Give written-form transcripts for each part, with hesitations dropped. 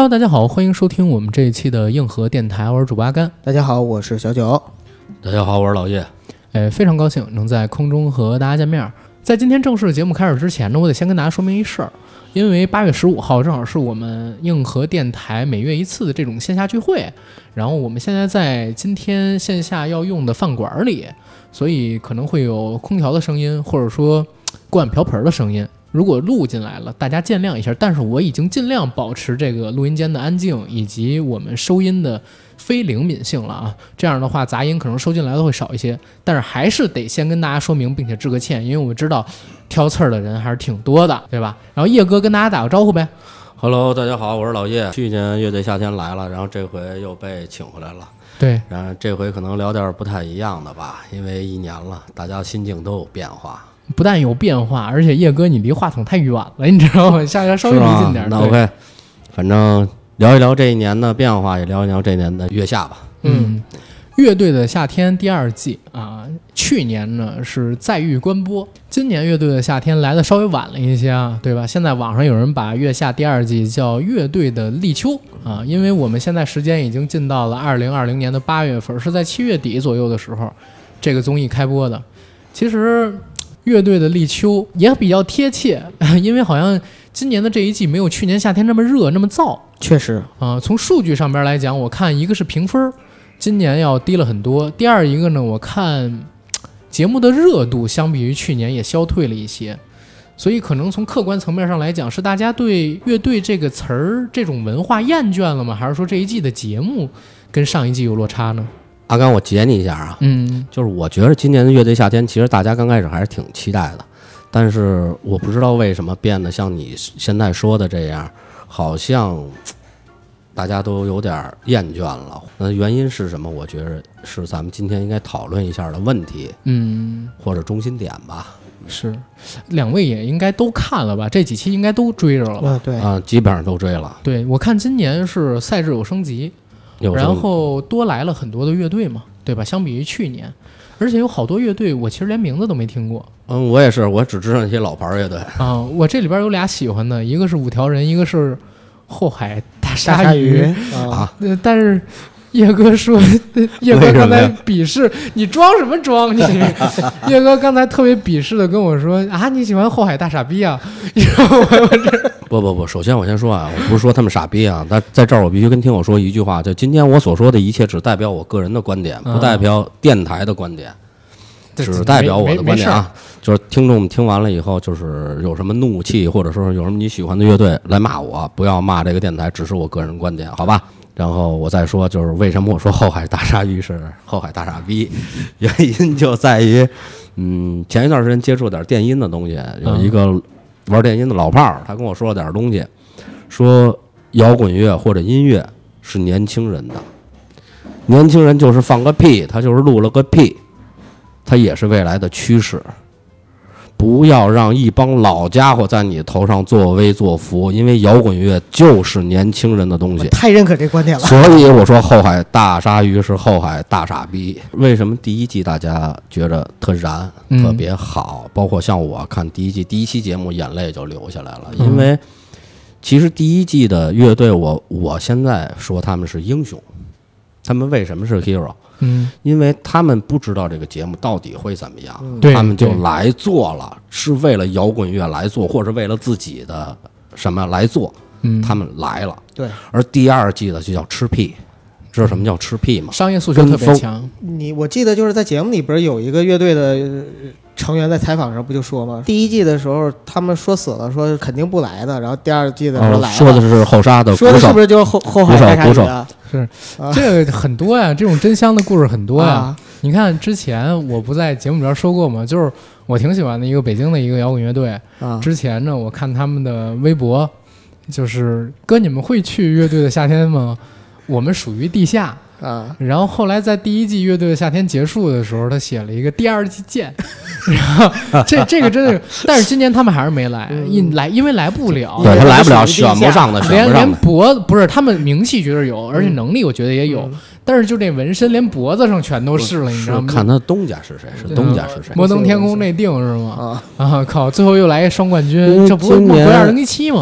Hello， 大家好，欢迎收听我们这一期的硬核电台，我是主播阿甘。 大家好，我是小九。 大家好，我是老叶。 非常高兴能在空中和大家见面。在今天正式的节目开始之前呢，我得先跟大家说明一事儿，因为8月15号正好是我们硬核电台每月一次的这种线下聚会，然后我们现在在今天线下要用的饭馆里，所以可能会有空调的声音，或者说锅碗瓢盆的声音。如果录进来了，大家见谅一下。但是我已经尽量保持这个录音间的安静，以及我们收音的非灵敏性了啊。这样的话，杂音可能收进来的会少一些。但是还是得先跟大家说明，并且致个歉，因为我们知道挑刺儿的人还是挺多的，对吧？然后叶哥跟大家打个招呼呗。 Hello， 大家好，我是老叶。去年乐队夏天来了，然后这回又被请回来了。 对， 然后这回可能聊点不太一样的吧，因为1年了，大家心境都有变化。 不但有变化，而且叶哥你离话筒太远了，你知道吗？下稍微离近点。 那 OK， 反正聊一聊这一年的变化，也聊一聊这年的月下吧。 乐队的夏天第2季啊，去年呢是再遇关播，今年乐队的夏天来的稍微晚了一些啊，对吧？现在网上有人把月下第2季叫乐队的立秋啊，因为我们现在时间已经进到了2020年的8月份，是在7月底左右的时候，这个综艺开播的。其实乐队的立秋也比较贴切，因为好像今年的这一季没有去年夏天那么热那么燥。 确实从数据上边来讲，我看一个是评分今年要低了很多，第二一个呢，我看节目的热度相比于去年也消退了一些，所以可能从客观层面上来讲，是大家对乐队这个词儿这种文化厌倦了吗？还是说这一季的节目跟上一季有落差呢？ 阿甘，我截你一下啊，就是我觉得今年的乐队夏天，其实大家刚开始还是挺期待的，但是我不知道为什么变得像你现在说的这样，好像大家都有点厌倦了。那原因是什么？我觉得是咱们今天应该讨论一下的问题，或者中心点吧。 是，两位也应该都看了吧？这几期应该都追着了吧？ 对基本上都追了。 对，我看今年是赛制有升级。然后多来了很多的乐队嘛，对吧？相比于去年，而且有好多乐队我其实连名字都没听过。 我也是，我只知道那些老牌乐队啊。我这里边有俩喜欢的，一个是五条人，一个是后海大鲨鱼啊。 但是叶哥说，叶哥刚才鄙视你装什么装？你叶哥刚才特别鄙视的跟我说啊，你喜欢后海大傻逼啊？ 不，首先我先说啊，我不是说他们傻逼啊，但在这儿我必须跟听友说一句话，就今天我所说的一切只代表我个人的观点，不代表电台的观点，只代表我的观点啊。就是听众们听完了以后，就是有什么怒气，或者说有什么你喜欢的乐队来骂我，不要骂这个电台，只是我个人观点，好吧？然后我再说，就是为什么我说后海大鲨鱼是后海大傻逼，原因就在于，前一段时间接触点电音的东西，有一个玩电音的老炮儿，他跟我说了点东西，说摇滚乐或者音乐是年轻人的，年轻人就是放个屁，他就是录了个屁，他也是未来的趋势。不要让一帮老家伙在你头上作威作福，因为摇滚乐就是年轻人的东西。 我太认可这观点了。 所以我说后海大鲨鱼是后海大傻逼。为什么第一季大家觉得特燃特别好，包括像我看第一期节目眼泪就流下来了，因为其实第一季的乐队我现在说他们是英雄，他们为什么是 hero？因为他们不知道这个节目到底会怎么样，他们就来做了，是为了摇滚乐来做，或者为了自己的什么来做，他们来了。 对， 而第2季的就叫吃屁，知道什么叫吃屁吗？ 商业诉求特别强。 我记得就是在节目里边有一个乐队的成员在采访上不就说吗？第1季的时候他们说死了，说肯定不来的，然后第2季的时候来了， 说的是后沙的， 说的是不是就是后海大鲨鱼的？ 是，这个很多呀，这种真香的故事很多呀。你看之前我不在节目里边说过吗？就是我挺喜欢的一个北京的一个摇滚乐队。之前呢，我看他们的微博，就是哥，你们会去乐队的夏天吗？我们属于地下。然后后来在第1季乐队的夏天结束的时候，他写了一个第2季见，然后这个真的，但是今年他们还是没来，因为来不了， 对他来不了，选不上的， 连脖子不是他们名气觉得有，而且能力我觉得也有，但是就这纹身连脖子上全都是了，你知道吗？ 看他东家是谁，是东家是谁？ 摩登天空内定是吗？靠，最后又来一双冠军，这不是回2017吗？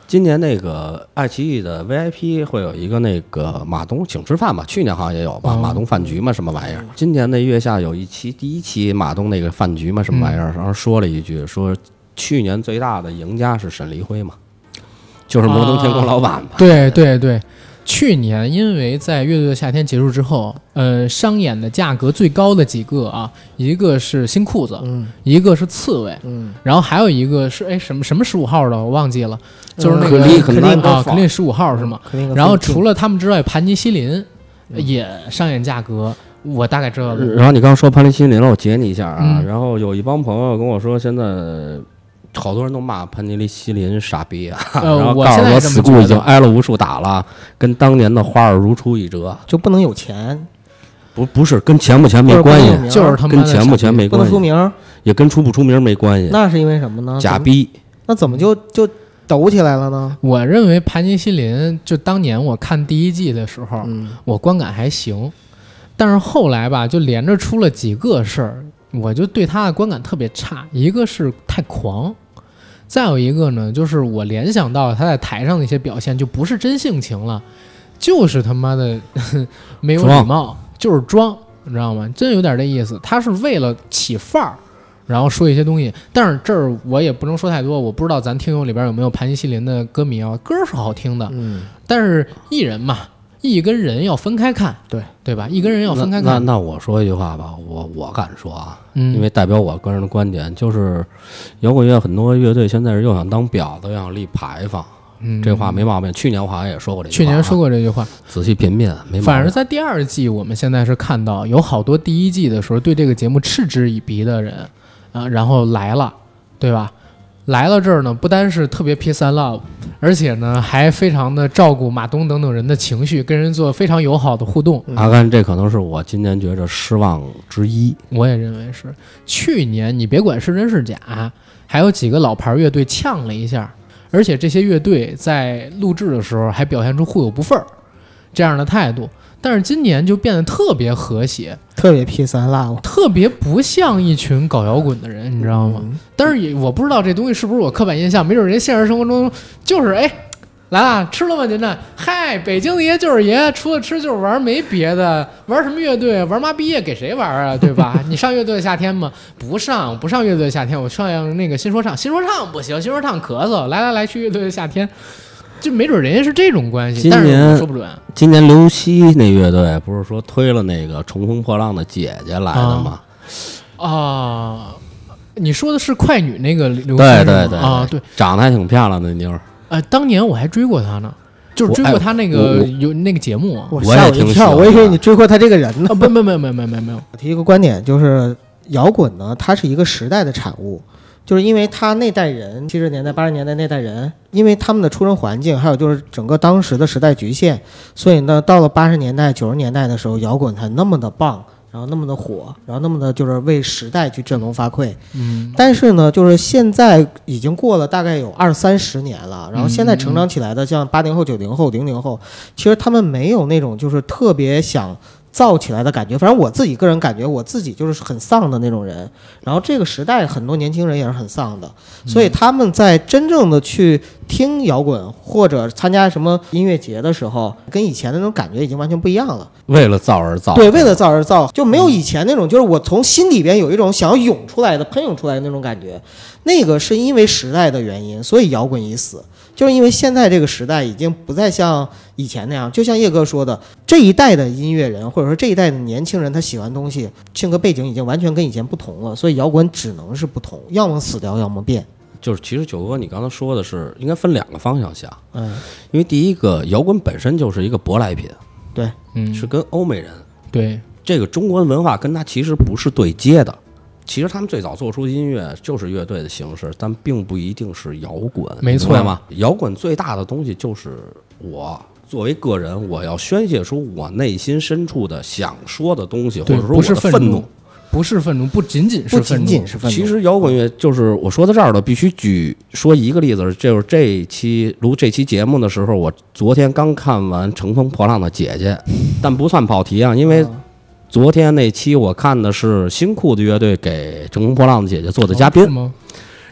今年那个爱奇艺的 VIP 会有一个那个马东请吃饭吧，去年好像也有吧，马东饭局嘛，什么玩意儿？今年的月下有一期，第一期马东那个饭局嘛，什么玩意儿？然后说了一句，说去年最大的赢家是沈黎辉嘛，就是摩登天空老板吧？ 对对对。去年因为在乐队的夏天结束之后，商演的价格最高的几个啊，一个是新裤子，一个是刺猬，然后还有一个是什么15号的我忘记了，就是那个克林15号是吗？然后除了他们之外，盘尼西林也商演价格，我大概知道了。 然后你刚说盘尼西林了，我截你一下啊。然后有一帮朋友跟我说，现在好多人都骂盘尼西林傻逼啊，然后告诉我死固已经挨了无数打了，跟当年的花儿如出一辙， 就不能有钱。 不是跟钱不钱没关系， 就是他妈跟钱不钱没关系， 不能出名， 也跟出不出名没关系。 那是因为什么呢？ 假逼。 那怎么就抖起来了呢？ 我认为盘尼西林就当年我看第一季的时候，我观感还行，但是后来吧，就连着出了几个事儿，我就对他的观感特别差。一个是太狂，再有一个呢，就是我联想到他在台上的一些表现，就不是真性情了，就是他妈的没有礼貌，就是装，你知道吗？真有点这意思。他是为了起范儿，然后说一些东西。但是这儿我也不能说太多，我不知道咱听友里边有没有盘尼西林的歌迷啊，歌是好听的，但是艺人嘛，艺跟人要分开看，对吧？艺跟人要分开看。 那我说一句话吧，我敢说啊，因为代表我个人的观点，就是摇滚乐很多乐队现在是又想当婊子，又想立牌坊。这话没毛病。去年我好像也说过这句话， 去年说过这句话， 仔细品品没毛病。 反而在第二季，我们现在是看到有好多第一季的时候对这个节目嗤之以鼻的人然后来了，对吧？来了这儿呢，不单是特别 peace and love， 而且呢还非常的照顾马东等等人的情绪，跟人做非常友好的互动。 阿甘，这可能是我今年觉着失望之一。 我也认为是。去年你别管是真是假，还有几个老牌乐队呛了一下，而且这些乐队在录制的时候还表现出互有不忿这样的态度。但是今年就变得特别和谐， 特别 peace and love， 特别不像一群搞摇滚的人，你知道吗？但是也我不知道这东西是不是我刻板印象，没准人现实生活中就是来了，吃了吗您呢？嗨，北京的爷就是爷，除了吃就是玩，没别的。玩什么乐队？玩妈毕业给谁玩啊？对吧？你上乐队的夏天吗？不上乐队的夏天，我上那个新说唱不行，新说唱咳嗽。来去乐队的夏天。就没准人家是这种关系，但是我说不准。 今年刘希那乐队不是说推了那个乘风破浪的姐姐来的吗？ 你说的是快女那个刘希？对， 长得还挺漂亮的妞儿。 当年我还追过她呢，就是追过她那个有那个节目。 我也挺喜欢，我以为你追过她这个人呢。 没有。 我提一个观点，就是摇滚呢，它是一个时代的产物。就是因为他那代人，70年代、80年代那代人，因为他们的出生环境，还有就是整个当时的时代局限，所以呢，到了80年代、90年代的时候，摇滚才那么的棒，然后那么的火，然后那么的就是为时代去振聋发聩。但是呢，就是现在已经过了大概有20-30年了，然后现在成长起来的，像80后、90后、00后，其实他们没有那种就是特别想造起来的感觉。反正我自己个人感觉，我自己就是很丧的那种人，然后这个时代很多年轻人也是很丧的，所以他们在真正的去听摇滚或者参加什么音乐节的时候，跟以前的那种感觉已经完全不一样了。 为了造而造， 对，为了造而造，就没有以前那种就是我从心里边有一种想要涌出来的、喷涌出来的那种感觉。那个是因为时代的原因，所以摇滚已死。就是因为现在这个时代已经不再像以前那样，就像叶哥说的，这一代的音乐人或者说这一代的年轻人，他喜欢东西性格背景已经完全跟以前不同了，所以摇滚只能是不同，要么死掉，要么变。 就是其实九哥你刚才说的是应该分两个方向想，因为第一个摇滚本身就是一个舶来品， 对， 是跟欧美人， 对， 这个中国文化跟它其实不是对接的。其实他们最早做出的音乐就是乐队的形式，但并不一定是摇滚， 没错吗？摇滚最大的东西就是我作为个人，我要宣泄出我内心深处的想说的东西，或者说我的愤怒， 不是愤怒，不仅仅是愤怒。 其实摇滚乐就是我说到这儿了，必须说一个例子，就是这期节目的时候，我昨天刚看完《乘风破浪的姐姐》，但不算跑题啊，因为昨天那期我看的是新裤子乐队给乘风破浪的姐姐做的嘉宾，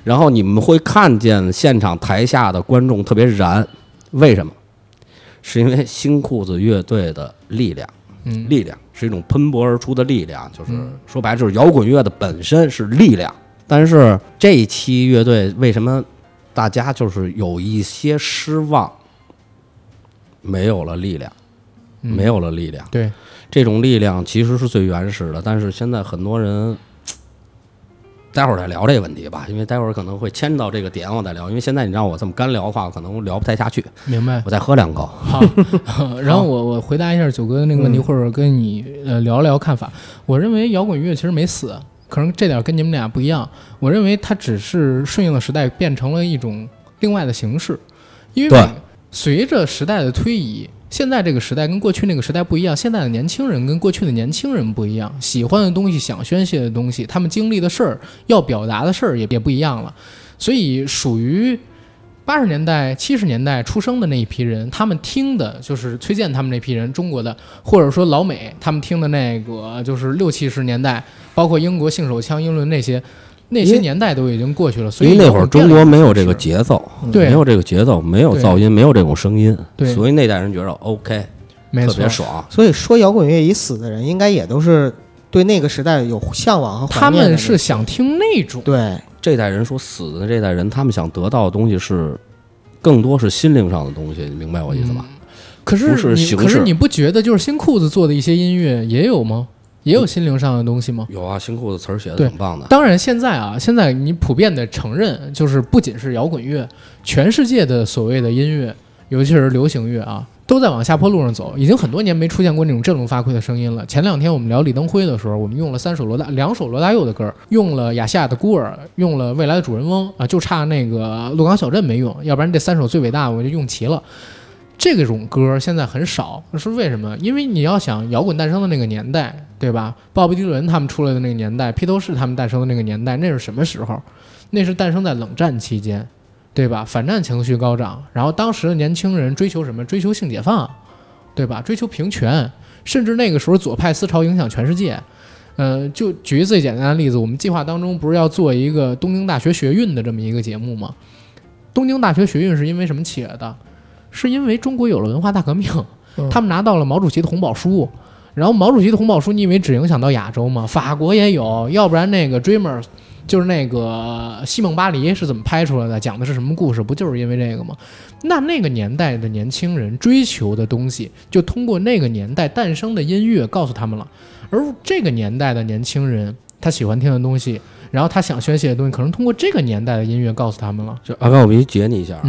然后你们会看见现场台下的观众特别燃，为什么？是因为新裤子乐队的力量，力量是一种喷薄而出的力量，就是说白了就是摇滚乐的本身是力量。但是这一期乐队为什么大家就是有一些失望？没有了力量，没有了力量。 对， 这种力量其实是最原始的，但是现在很多人。待会儿再聊这个问题吧，因为待会儿可能会牵到这个点，我再聊。因为现在你让我这么干聊的话，可能聊不太下去。 明白。我再喝2口。 好，然后我回答一下九哥的那个问题，或者跟你聊聊看法。我认为摇滚乐其实没死，可能这点跟你们俩不一样。我认为它只是顺应了时代，变成了一种另外的形式。因为随着时代的推移。现在这个时代跟过去那个时代不一样，现在的年轻人跟过去的年轻人不一样，喜欢的东西、想宣泄的东西，他们经历的事儿、要表达的事儿也不一样了。所以属于80年代、70年代出生的那一批人，他们听的就是崔健他们那批人，中国的，或者说老美他们听的那个就是60、70年代，包括英国性手枪、英伦那些年代都已经过去了，所以因为那会儿中国没有这个节奏，没有这个节奏，没有噪音，没有这种声音，所以那代人觉得 OK， 特别爽。 所以说摇滚乐已死的人，应该也都是对那个时代有向往和怀念的。 他们是想听那种。 对， 这代人说死的这代人，他们想得到的东西是更多是心灵上的东西，你明白我意思吗？ 可是你不觉得就是新裤子做的一些音乐也有吗？也有心灵上的东西吗？ 有啊，新裤子词儿写的挺棒的。 当然现在你普遍的承认，就是不仅是摇滚乐，全世界的所谓的音乐，尤其是流行乐啊，都在往下坡路上走。已经很多年没出现过那种振聋发聩的声音了。前2天我们聊李登辉的时候，我们用了2首罗大佑的歌，用了亚细亚的孤儿，用了未来的主人翁啊，就差那个鹿港小镇没用，要不然这3首最伟大我就用齐了。这种歌现在很少，是为什么？因为你要想摇滚诞生的那个年代，对吧？鲍勃迪伦他们出来的那个年代，披头士他们诞生的那个年代，那是什么时候？那是诞生在冷战期间，对吧？反战情绪高涨，然后当时的年轻人追求什么？追求性解放，对吧？追求平权，甚至那个时候左派思潮影响全世界。就举一最简单的例子，我们计划当中不是要做一个东京大学学运的这么一个节目吗？东京大学学运是因为什么起来的？是因为中国有了文化大革命，他们拿到了毛主席的红宝书，然后毛主席的红宝书你以为只影响到亚洲吗？法国也有，要不然那个 Dreamer 就是那个西蒙巴黎是怎么拍出来的，讲的是什么故事，不就是因为这个吗？那个年代的年轻人追求的东西就通过那个年代诞生的音乐告诉他们了，而这个年代的年轻人他喜欢听的东西，然后他想宣泄的东西可能通过这个年代的音乐告诉他们了。 就阿刚我必须截你一下，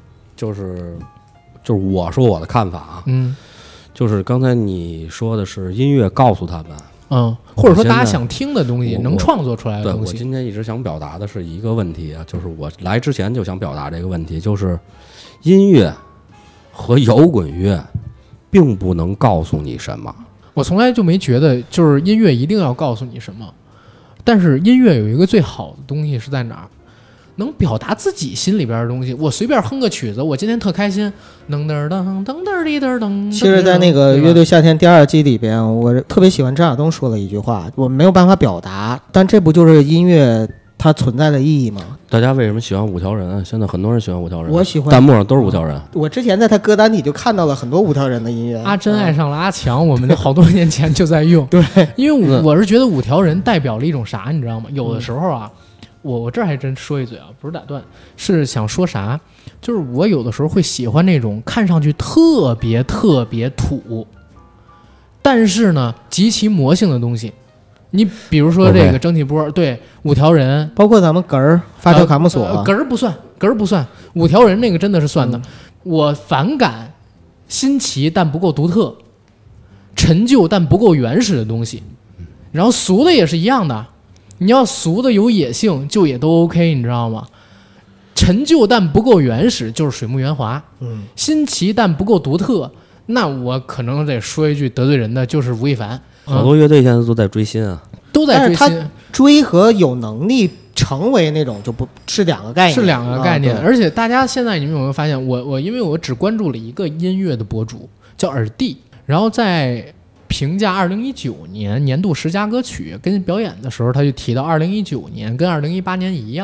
就是我说我的看法啊，就是刚才你说的是音乐告诉他们， 或者说大家想听的东西，能创作出来的东西。 对，我今天一直想表达的是一个问题啊，就是我来之前就想表达这个问题，就是音乐和摇滚乐并不能告诉你什么。 我从来就没觉得就是音乐一定要告诉你什么，但是音乐有一个最好的东西是在哪儿？能表达自己心里边的东西。我随便哼个曲子，我今天特开心，噔噔噔噔噔滴噔噔。 其实，在那个乐队夏天第2季里边，我特别喜欢张亚东说了一句话，我没有办法表达，但这不就是音乐它存在的意义吗？ 大家为什么喜欢5条人？现在很多人喜欢5条人， 我喜欢， 弹幕上都是5条人。 我之前在他歌单里就看到了很多5条人的音乐。 阿珍爱上了阿强，我们就好多年前就在用。 对， 因为我是觉得5条人代表了一种啥，你知道吗？有的时候啊。我这儿还真说一嘴啊，不是打断，是想说啥，就是我有的时候会喜欢那种看上去特别土，但是呢极其魔性的东西。你比如说这个蒸汽波，对，5条人， 包括咱们哏儿发条卡木索， 哏儿不算，5条人那个真的是算的。我反感新奇但不够独特，陈旧但不够原始的东西，然后俗的也是一样的。你要俗的有野性就也都 OK， 你知道吗？陈旧但不够原始就是水木年华，新奇但不够独特，那我可能得说一句得罪人的，就是吴亦凡。 好多乐队现在都在追星啊， 都在追星。 但是他追和有能力成为那种就不是两个概念， 是两个概念。而且大家现在你们有没有发现，我因为我只关注了一个音乐的博主叫耳帝，然后在评价2019年年度10佳歌曲跟表演的时候，他就提到2019年跟2018年一样，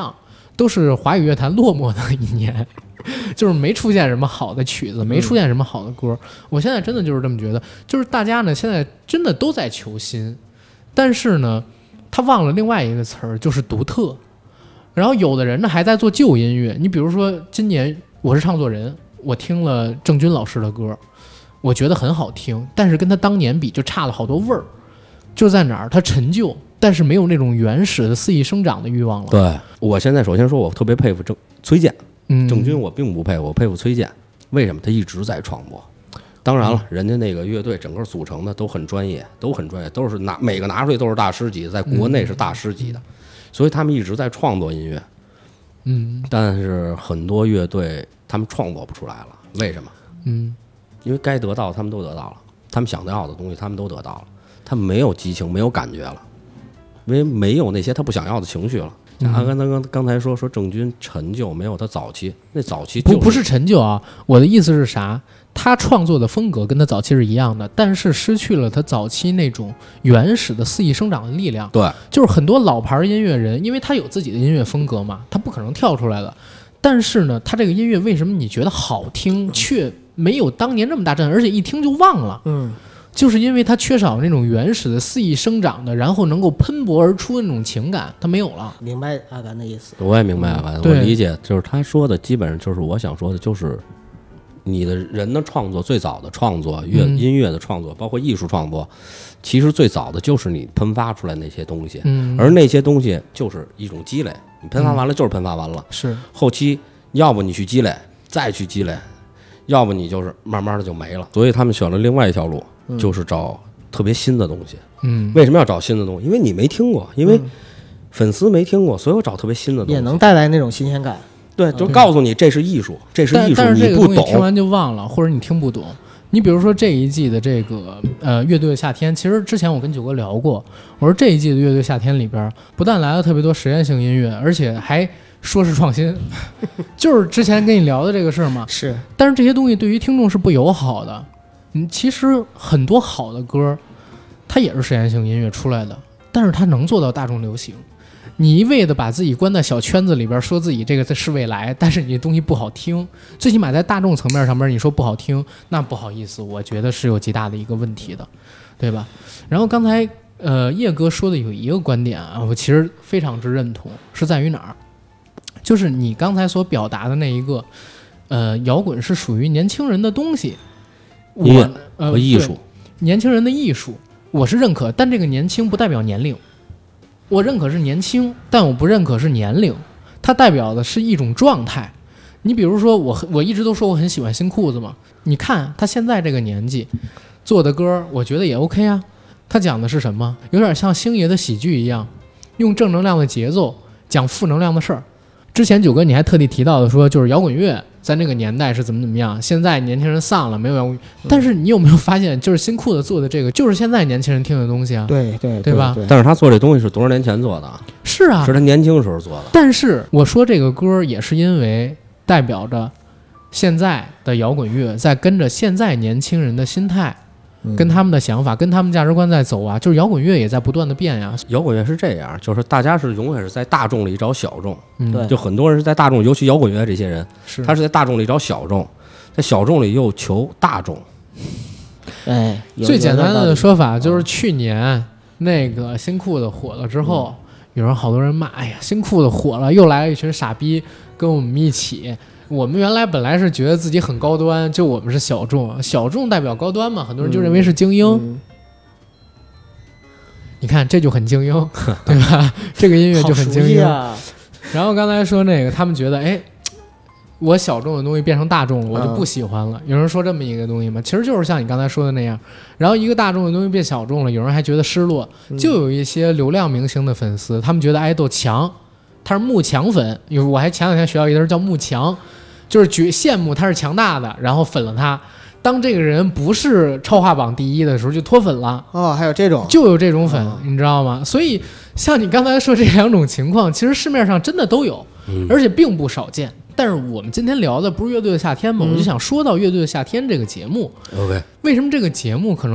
都是华语乐坛落寞的一年，就是没出现什么好的曲子，没出现什么好的歌。我现在真的就是这么觉得，就是大家呢现在真的都在求新，但是呢，他忘了另外一个词儿，就是独特。然后有的人呢还在做旧音乐，你比如说今年我是唱作人，我听了郑钧老师的歌，我觉得很好听，但是跟他当年比就差了好多味儿。就在哪儿，他陈旧，但是没有那种原始的肆意生长的欲望了。 对，我现在首先说，我特别佩服崔健，郑钧我并不佩服，我佩服崔健。为什么？他一直在创作。当然了，人家那个乐队整个组成的都很专业，都是每个拿出去都是大师级，在国内是大师级的，所以他们一直在创作音乐。但是很多乐队他们创作不出来了，为什么？因为该得到的他们都得到了，他们想要的东西他们都得到了，他们没有激情，没有感觉了，因为没有那些他不想要的情绪了。刚才说郑钧陈旧没有他早期，那早期不是陈旧啊，我的意思是啥？他创作的风格跟他早期是一样的，但是失去了他早期那种原始的肆意生长的力量。 对， 就是很多老牌音乐人，因为他有自己的音乐风格嘛，他不可能跳出来的。但是呢，他这个音乐为什么你觉得好听，却没有当年这么大震撼，而且一听就忘了？就是因为他缺少那种原始的肆意生长的，然后能够喷薄而出的那种情感，他没有了。 明白阿甘的意思？ 我也明白阿甘，我理解，就是他说的基本上就是我想说的，就是你的人的创作，最早的创作音乐的创作，包括艺术创作，其实最早的就是你喷发出来那些东西，而那些东西就是一种积累，你喷发完了就是喷发完了， 是后期要不你去积累，再去积累，要不你就是慢慢的就没了。所以他们选了另外一条路，就是找特别新的东西。为什么要找新的东西？因为你没听过，因为粉丝没听过，所以我找特别新的东西， 也能带来那种新鲜感。 对，就告诉你这是艺术，这是艺术， 但是这个东西你不懂， 听完就忘了，或者你听不懂。你比如说这一季的这个乐队的夏天，其实之前我跟九哥聊过，我说这一季的乐队夏天里边，不但来了特别多实验性音乐，而且还说是创新，就是之前跟你聊的这个事儿嘛。 是， 但是这些东西对于听众是不友好的。其实很多好的歌，它也是实验性音乐出来的，但是它能做到大众流行。你一味的把自己关在小圈子里边，说自己这个是未来，但是你的东西不好听，最起码在大众层面上面你说不好听，那不好意思，我觉得是有极大的一个问题的，对吧？然后刚才叶哥说的有一个观点啊，我其实非常之认同，是在于哪儿？就是你刚才所表达的那一个，摇滚是属于年轻人的东西， 音乐和艺术， 年轻人的艺术，我是认可，但这个年轻不代表年龄。我认可是年轻，但我不认可是年龄，它代表的是一种状态。你比如说我一直都说我很喜欢新裤子嘛，你看他现在这个年纪做的歌，我觉得也 OK 啊。他讲的是什么？有点像星爷的喜剧一样，用正能量的节奏讲负能量的事儿。之前九哥你还特地提到的说，就是摇滚乐在那个年代是怎么样，现在年轻人丧了，没有摇滚乐。但是你有没有发现，就是新裤子做的这个，就是现在年轻人听的东西啊？对吧？ 但是他做这东西是多少年前做的？ 是啊， 是他年轻时候做的。 但是我说这个歌也是因为代表着现在的摇滚乐在跟着现在年轻人的心态。跟他们的想法，跟他们价值观在走啊，就是摇滚乐也在不断的变呀。 摇滚乐是这样，就是大家是永远是在大众里找小众， 对， 就很多人是在大众，尤其摇滚乐这些人，他是在大众里找小众，在小众里又求大众。 哎， 最简单的说法就是去年那个新裤子火了之后，有人好多人骂，哎呀，新裤子火了，又来了一群傻逼跟我们一起。我们原来本来是觉得自己很高端，就我们是小众，小众代表高端嘛，很多人就认为是精英。你看这就很精英，对吧？这个音乐就很精英。然后刚才说那个，他们觉得，哎，我小众的东西变成大众了，我就不喜欢了。有人说这么一个东西嘛，其实就是像你刚才说的那样。然后一个大众的东西变小众了，有人还觉得失落。就有一些流量明星的粉丝，他们觉得爱豆强，他是慕强粉。我还前两天学到一个人叫慕强。就是羡慕他是强大的，然后粉了他。当这个人不是超话榜第一的时候，就脱粉了。 哦，还有这种， 就有这种粉，你知道吗？所以像你刚才说这两种情况，其实市面上真的都有，而且并不少见。但是我们今天聊的不是乐队的夏天吗？我就想说到乐队的夏天这个节目。 OK， 为什么这个节目可能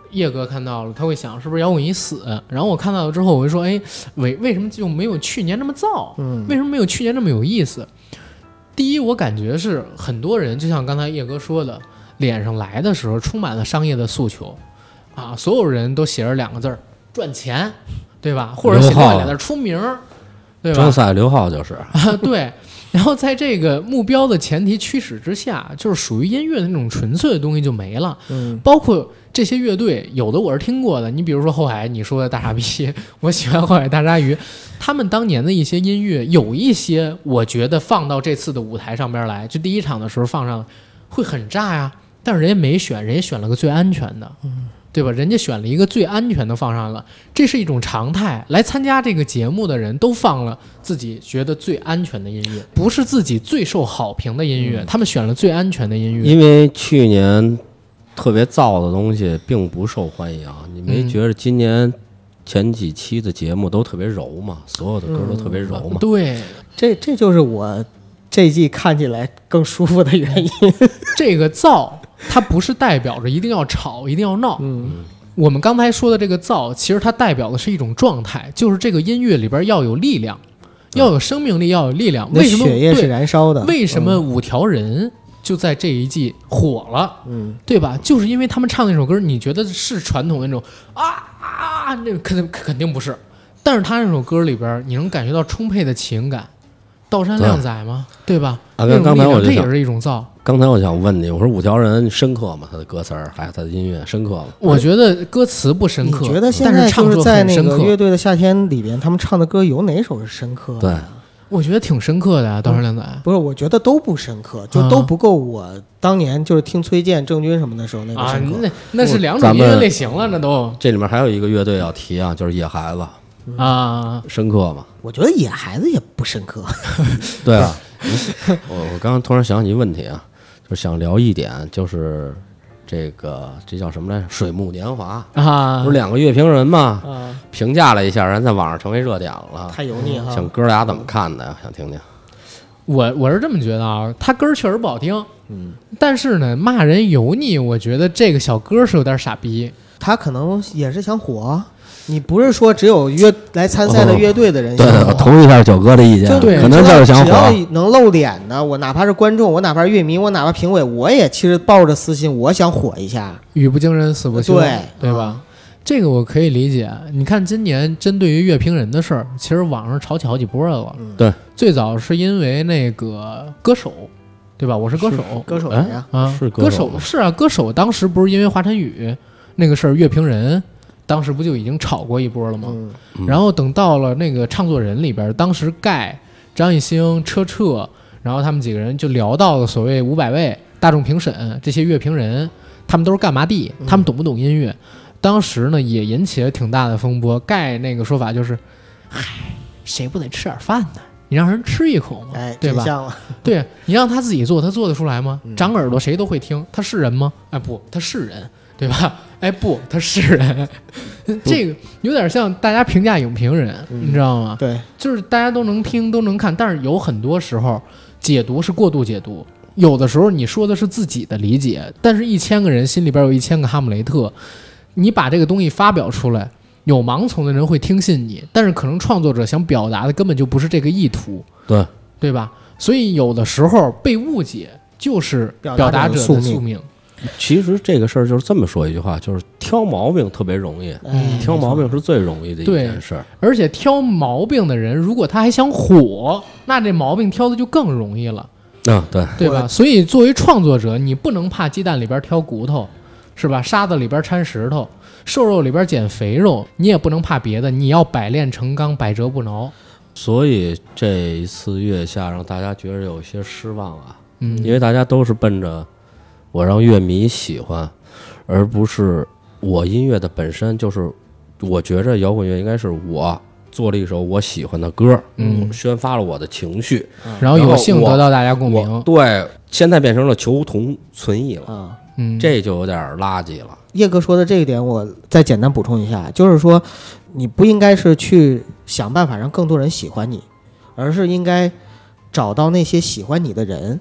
叶哥看到了，他会想是不是摇滚一死？然后我看到了之后，我会说，哎，为什么就没有去年那么燥？为什么没有去年那么有意思？第一，我感觉是很多人，就像刚才叶哥说的，脸上来的时候充满了商业的诉求啊，所有人都写着2个字儿赚钱，对吧？或者写着2个字出名，对吧？ 张赛刘浩就是啊，对。然后在这个目标的前提驱使之下，就是属于音乐的那种纯粹的东西就没了。包括这些乐队，有的我是听过的。你比如说后海，你说的大傻逼，我喜欢后海大鲨鱼，他们当年的一些音乐，有一些我觉得放到这次的舞台上边来，就第一场的时候放上会很炸呀。但是人家没选，人家选了个最安全的。对吧？人家选了一个最安全的放上了，这是一种常态。来参加这个节目的人都放了自己觉得最安全的音乐，不是自己最受好评的音乐，他们选了最安全的音乐。 因为去年特别燥的东西并不受欢迎，你没觉得今年前几期的节目都特别柔吗？所有的歌都特别柔吗？ 对， 这就是我这一季看起来更舒服的原因。 这个燥它不是代表着一定要吵一定要闹，我们刚才说的这个燥其实它代表的是一种状态，就是这个音乐里边要有力量，要有生命力，要有力量。为什么血液是燃烧的？ 为什么五条人就在这一季火了？对吧？就是因为他们唱那首歌，你觉得是传统的那种那肯定不是，但是他那首歌里边你能感觉到充沛的情感，道山靓仔嘛，对吧？ 刚才我就这也是一种燥。 刚才我想问你，我说五条人深刻吗？他的歌词还有他的音乐深刻吗？ 我觉得歌词不深刻， 你觉得现在就是在那个乐队的夏天里边，他们唱的歌有哪首是深刻的？ 对， 我觉得挺深刻的呀，道山靓仔。 不是，我觉得都不深刻，就都不够我当年就是听崔健、郑钧什么的时候那个深刻。 那是2种音乐类型了，那都。 这里面还有一个乐队要提啊，就是野孩子啊， 深刻吗？ 我觉得野孩子也不深刻。 对啊，我刚刚突然想起一个问题啊。就想聊一点，就是这叫什么来着？水木年华啊， 不是2个乐评人嘛？评价了一下，人在网上成为热点了。 太油腻哈！ 想哥俩怎么看的呀？想听听。 我是这么觉得啊，他歌确实不好听，但是呢，骂人油腻，我觉得这个小哥是有点傻逼。 他可能也是想火。你不是说只有来参赛的乐队的人对，我同意一下九哥的意见， 对， 可能就是想火。 只要能露脸的，我哪怕是观众，我哪怕是乐迷，我哪怕评委，我也其实抱着私心，我想火一下。 语不惊人死不休，对吧？这个我可以理解。你看今年针对于乐评人的事儿，其实网上吵起好几波了。 对， 最早是因为那个歌手，对吧？我是歌手， 歌手谁呀？ 是歌手是啊，歌手当时不是因为华晨宇那个事儿，乐评人。当时不就已经炒过一波了吗？然后等到了那个唱作人里边，当时盖、张艺兴、车澈，然后他们几个人就聊到了所谓500位大众评审这些乐评人，他们都是干嘛的？他们懂不懂音乐？当时呢也引起了挺大的风波。盖那个说法就是，嗨，谁不得吃点饭呢？你让人吃一口嘛，对吧？对，你让他自己做，他做得出来吗？长耳朵谁都会听，他是人吗？哎，不，他是人。对吧？哎，不，他是人，这个有点像大家评价影评人，你知道吗？ 对， 就是大家都能听都能看，但是有很多时候解读是过度解读，有的时候你说的是自己的理解，但是1000个人心里边有1000个哈姆雷特，你把这个东西发表出来，有盲从的人会听信你，但是可能创作者想表达的根本就不是这个意图，对吧？所以有的时候被误解就是表达者的宿命。 其实这个事儿就是这么说一句话，就是挑毛病特别容易，挑毛病是最容易的一件事。 而且挑毛病的人，如果他还想火，那这毛病挑的就更容易了。 对吧？所以作为创作者，你不能怕鸡蛋里边挑骨头，是吧？沙子里边掺石头，瘦肉里边捡肥肉，你也不能怕别的，你要百炼成钢，百折不挠。 所以这一次月下让大家觉得有些失望啊，因为大家都是奔着我让乐迷喜欢，而不是我音乐的本身。就是我觉着摇滚乐应该是我做了一首我喜欢的歌，宣发了我的情绪， 然后有幸得到大家共鸣。 对，现在变成了求同存异了，这就有点垃圾了。 叶哥说的这一点，我再简单补充一下，就是说，你不应该是去想办法让更多人喜欢你，而是应该找到那些喜欢你的人。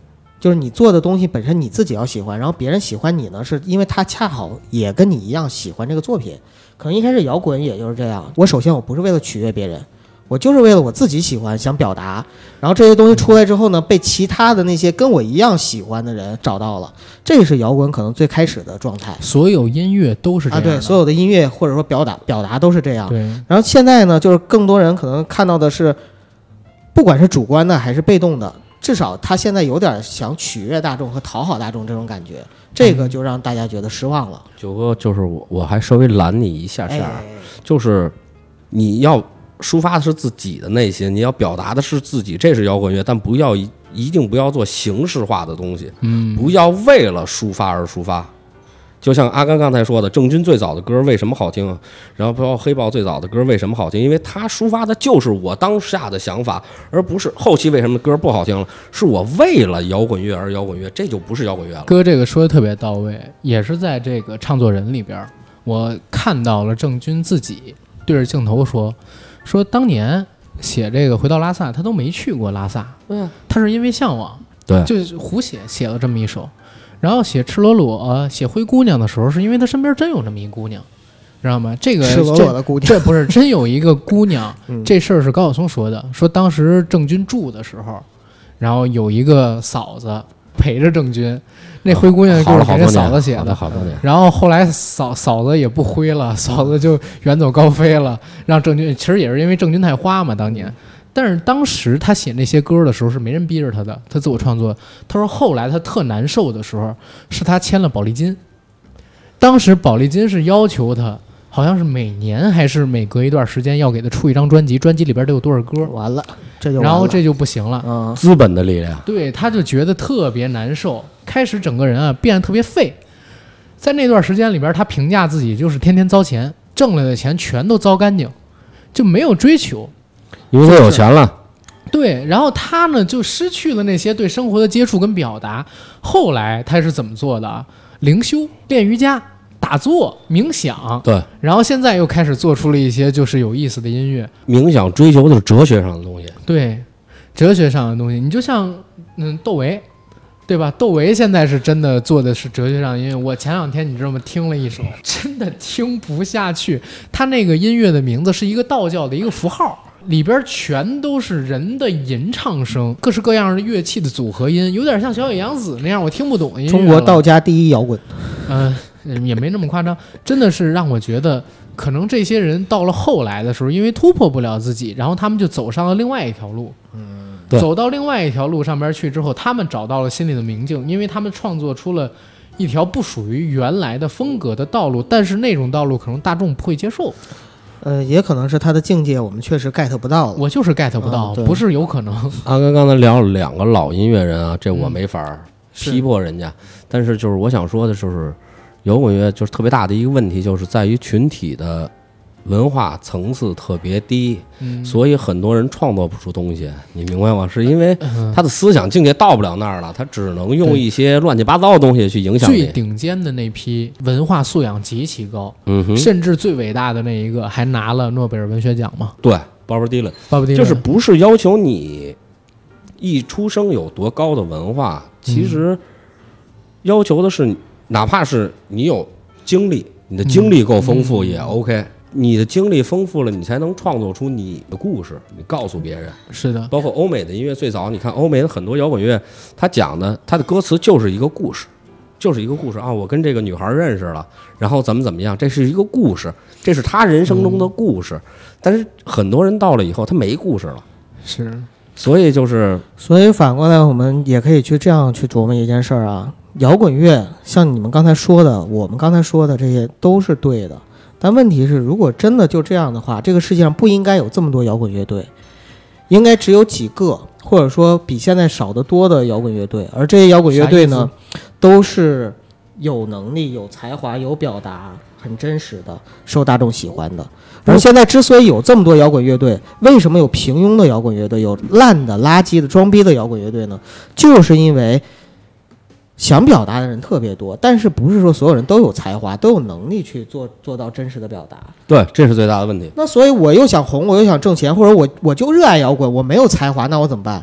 就是你做的东西本身你自己要喜欢，然后别人喜欢你呢，是因为他恰好也跟你一样喜欢这个作品。可能一开始摇滚也就是这样，我首先我不是为了取悦别人，我就是为了我自己喜欢想表达，然后这些东西出来之后呢，被其他的那些跟我一样喜欢的人找到了，这是摇滚可能最开始的状态。 所有音乐都是这样的对，所有的音乐或者说表达都是这样。 对， 然后现在呢，就是更多人可能看到的是，不管是主观的还是被动的，至少他现在有点想取悦大众和讨好大众这种感觉，这个就让大家觉得失望了。 九哥，就是我还稍微拦你一下，就是你要抒发的是自己的内心，你要表达的是自己，这是摇滚乐，但不要一定不要做形式化的东西，不要为了抒发而抒发。就像阿甘刚才说的，郑钧最早的歌为什么好听，然后包括黑豹最早的歌为什么好听，因为他抒发的就是我当下的想法，而不是后期为什么歌不好听了，是我为了摇滚乐而摇滚乐，这就不是摇滚乐了。 哥这个说的特别到位，也是在这个唱作人里边，我看到了郑钧自己对着镜头说当年写这个回到拉萨他都没去过拉萨，他是因为向往， 对， 就是胡写了这么一首。然后写赤裸裸写灰姑娘的时候，是因为他身边真有这么一姑娘，知道吗？这个赤裸裸的姑娘， 这不是真有一个姑娘。这事儿是高晓松说的，说当时郑钧住的时候，然后有一个嫂子陪着郑钧，那灰姑娘就是给人嫂子写的。 好多年。 然后后来嫂子也不灰了，嫂子就远走高飞了，让郑钧，其实也是因为郑钧太花嘛，当年。但是当时他写那些歌的时候是没人逼着他的，他自我创作。他说后来他特难受的时候，是他签了宝丽金。当时宝丽金是要求他，好像是每年还是每隔一段时间要给他出一张专辑，专辑里边得有多少歌。 完了， 然后这就不行了。 资本的力量。 对，他就觉得特别难受，开始整个人变得特别废。在那段时间里边，他评价自己就是天天糟钱，挣来的钱全都糟干净，就没有追求。 因为他有钱了， 对，然后他呢就失去了那些对生活的接触跟表达。后来他是怎么做的？灵修、练瑜伽、打坐、冥想， 对。 然后现在又开始做出了一些就是有意思的音乐。 冥想追求的是哲学上的东西， 对，哲学上的东西。你就像窦唯，对吧？窦唯现在是真的做的是哲学上的音乐。我前两天你知道吗？听了一首，真的听不下去。他那个音乐的名字是一个道教的一个符号，里边全都是人的吟唱声，各式各样的乐器的组合音，有点像小野洋子那样我听不懂的音乐。 中国道家第一摇滚， 也没那么夸张，真的是让我觉得，可能这些人到了后来的时候，因为突破不了自己，然后他们就走上了另外一条路。走到另外一条路上边去之后，他们找到了心里的明镜，因为他们创作出了一条不属于原来的风格的道路，但是那种道路可能大众不会接受。 也可能是他的境界我们确实 get 不到了。 我就是 get 不到，不是有可能。 阿哥刚才聊了两个老音乐人啊，这我没法批驳人家，但是就是我想说的就是，摇滚乐就是特别大的一个问题，就是在于群体的文化层次特别低，所以很多人创作不出东西，你明白吗？是因为他的思想境界到不了那儿了，他只能用一些乱七八糟的东西去影响你。 最顶尖的那批文化素养极其高，甚至最伟大的那一个还拿了诺贝尔文学奖嘛？ 对，Bob Dylan， 就是不是要求你一出生有多高的文化，其实要求的是，哪怕是你有经历，你的经历够丰富也 OK。你的经历丰富了，你才能创作出你的故事，你告诉别人。 是的， 包括欧美的音乐，最早你看欧美的很多摇滚乐，他讲的他的歌词就是一个故事，就是一个故事啊！我跟这个女孩认识了，然后怎么样，这是一个故事，这是他人生中的故事。但是很多人到了以后，他没故事了， 是， 所以反过来，我们也可以去这样去琢磨一件事儿啊。摇滚乐像你们刚才说的，我们刚才说的这些都是对的。但问题是，如果真的就这样的话，这个世界上不应该有这么多摇滚乐队，应该只有几个，或者说比现在少得多的摇滚乐队。而这些摇滚乐队呢，都是有能力、有才华、有表达、很真实的，受大众喜欢的。而现在之所以有这么多摇滚乐队，为什么有平庸的摇滚乐队，有烂的、垃圾的、装逼的摇滚乐队呢？就是因为想表达的人特别多，但是不是说所有人都有才华，都有能力去做到真实的表达。 对，这是最大的问题。 那所以我又想红，我又想挣钱，或者我就热爱摇滚，我没有才华，那我怎么办？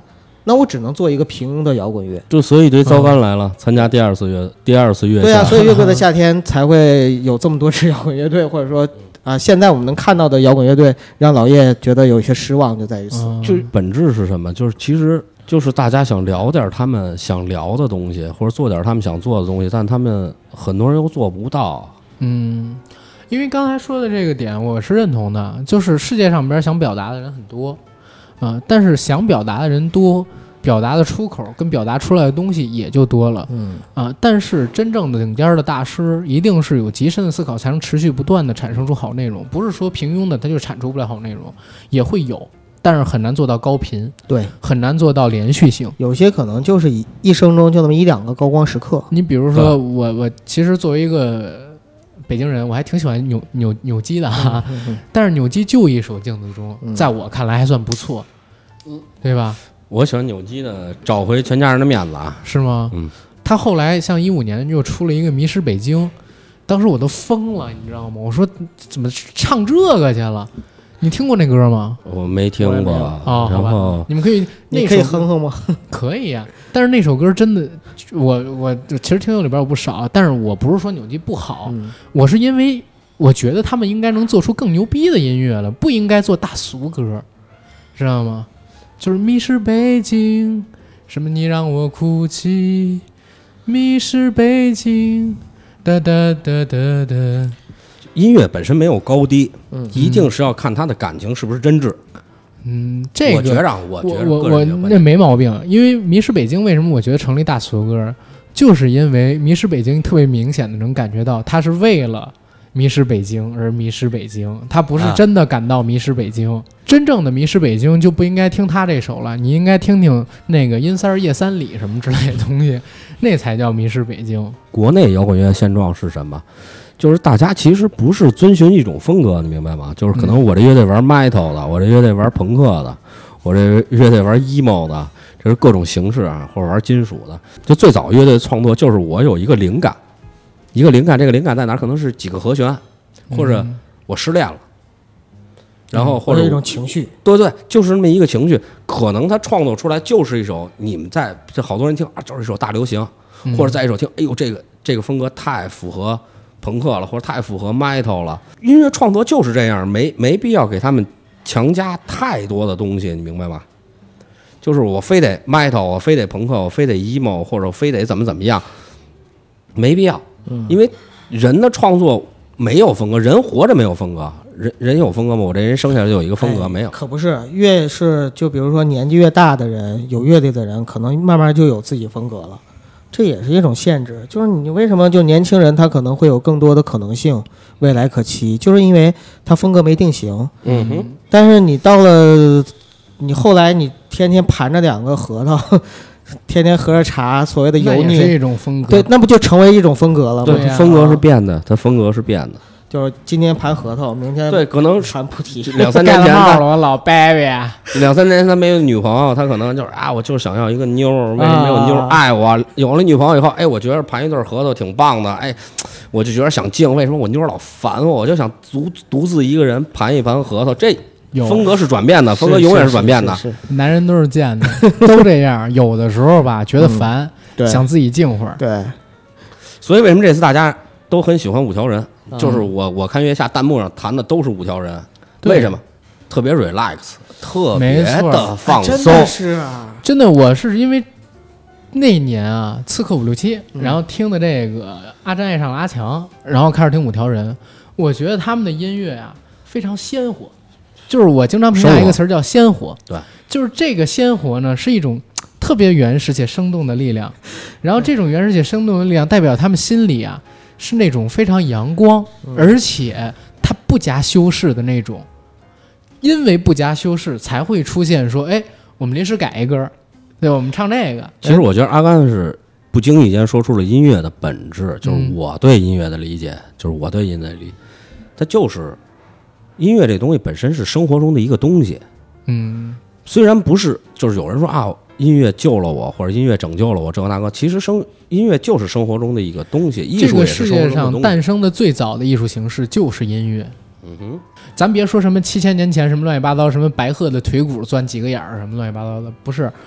那我只能做一个平庸的摇滚乐。 就所以一堆糟干来了，参加第二次乐对啊，所以乐队的夏天才会有这么多支摇滚乐队，或者说现在我们能看到的摇滚乐队，让老叶觉得有一些失望，就在于此。 就本质是什么？就是其实就是大家想聊点他们想聊的东西，或者做点他们想做的东西，但他们很多人又做不到。 因为刚才说的这个点我是认同的，就是世界上边想表达的人很多，但是想表达的人多，表达的出口跟表达出来的东西也就多了。但是真正的顶尖的大师一定是有极深的思考，才能持续不断的产生出好内容，不是说平庸的他就产出不了好内容，也会有，但是很难做到高频， 对， 很难做到连续性。 有些可能就是一生中就那么一两个高光时刻。 你比如说我其实作为一个北京人，我还挺喜欢扭机的哈，但是扭机就一首镜子中，在我看来还算不错，对吧？ 我喜欢扭机的找回全家人的面子啊， 是吗？他后来像15年又出了一个《迷失北京》，当时我都疯了，你知道吗？我说怎么唱这个去了？你听过那歌吗？ 我没听过。然后你们可以， 你可以哼哼吗？ 可以呀，但是那首歌真的，我其实听友里边有不少，但是我不是说扭机不好，我是因为我觉得他们应该能做出更牛逼的音乐了，不应该做大俗歌，知道吗？就是迷失北京，什么你让我哭泣，迷失北京，哒哒哒哒哒。 音乐本身没有高低，一定是要看他的感情是不是真挚。 这个我觉得我那没毛病，因为《迷失北京》为什么我觉得成立大俗歌，就是因为《迷失北京》特别明显的能感觉到，他是为了迷失北京而迷失北京，他不是真的感到迷失北京。真正的迷失北京就不应该听他这首了，你应该听听那个阴三夜三里什么之类的东西，那才叫迷失北京。 国内摇滚乐现状是什么？就是大家其实不是遵循一种风格，你明白吗？就是可能我这乐队玩 metal 的，我这乐队玩朋克的，我这乐队玩 emo 的，这是各种形式啊，或者玩金属的。就最早乐队创作就是我有一个灵感，这个灵感在哪？可能是几个和弦，或者我失恋了，然后或者一种情绪， 对，就是那么一个情绪，可能他创作出来就是一首你们在这好多人听啊，就是一首大流行，或者再一首听，哎呦这个风格太符合朋克了，或者太符合 metal 了。音乐创作就是这样，没必要给他们强加太多的东西，你明白吗？就是我非得 metal， 我非得朋克，我非得 emo， 或者我非得怎么样，没必要。因为人的创作没有风格，人活着没有风格，人有风格吗？我这人生下来就有一个风格，没有。 可不是，越是就比如说年纪越大的人，有阅历的人，可能慢慢就有自己风格了。这也是一种限制，就是你为什么就年轻人他可能会有更多的可能性，未来可期，就是因为他风格没定型。但是你到了你后来你天天盘着两个核桃，天天喝着茶，所谓的油腻， 那也是一种风格。 对，那不就成为一种风格了吗？ 对风格是变的，它风格是变的。 就是今天盘核桃，明天对，可能盘菩提。 2、3年前我老 baby 啊 ，2、3年他没有女朋友，他可能就是我就是想要一个妞，为什么没有妞爱我？有了女朋友以后，我觉得盘一对核桃挺棒的，我就觉得想静，为什么我妞老烦我？我就想独自一个人盘一盘核桃。这风格是转变的，风格永远是转变的。 男人都是贱的，都这样。有的时候吧，觉得烦，想自己静会儿。 对， 所以为什么这次大家都很喜欢五条人？就是我看月下弹幕上谈的都是五条人，为什么？特别 relax， 特别的放松。 真的是啊， 真的，我是因为那年啊，刺客567，然后听的这个阿詹爱上了阿强，然后开始听五条人，我觉得他们的音乐啊非常鲜活，就是我经常评价一个词儿叫鲜活。 对， 就是这个鲜活呢是一种特别原始且生动的力量，然后这种原始且生动的力量代表他们心里啊是那种非常阳光，而且它不加修饰的那种，因为不加修饰才会出现说，我们临时改一歌，对，我们唱这个。 其实我觉得阿甘是不经意间说出了音乐的本质，就是我对音乐的理解，就是我对音乐的理解，它就是音乐这东西本身是生活中的一个东西。虽然不是，就是有人说音乐救了我，或者音乐拯救了我，这个那个，其实音乐就是生活中的一个东西，艺术也是生活中的东西。这个世界上诞生的最早的艺术形式就是音乐。咱别说什么7000年前什么乱七八糟，什么白鹤的腿骨钻几个眼儿什么乱七八糟的，不是，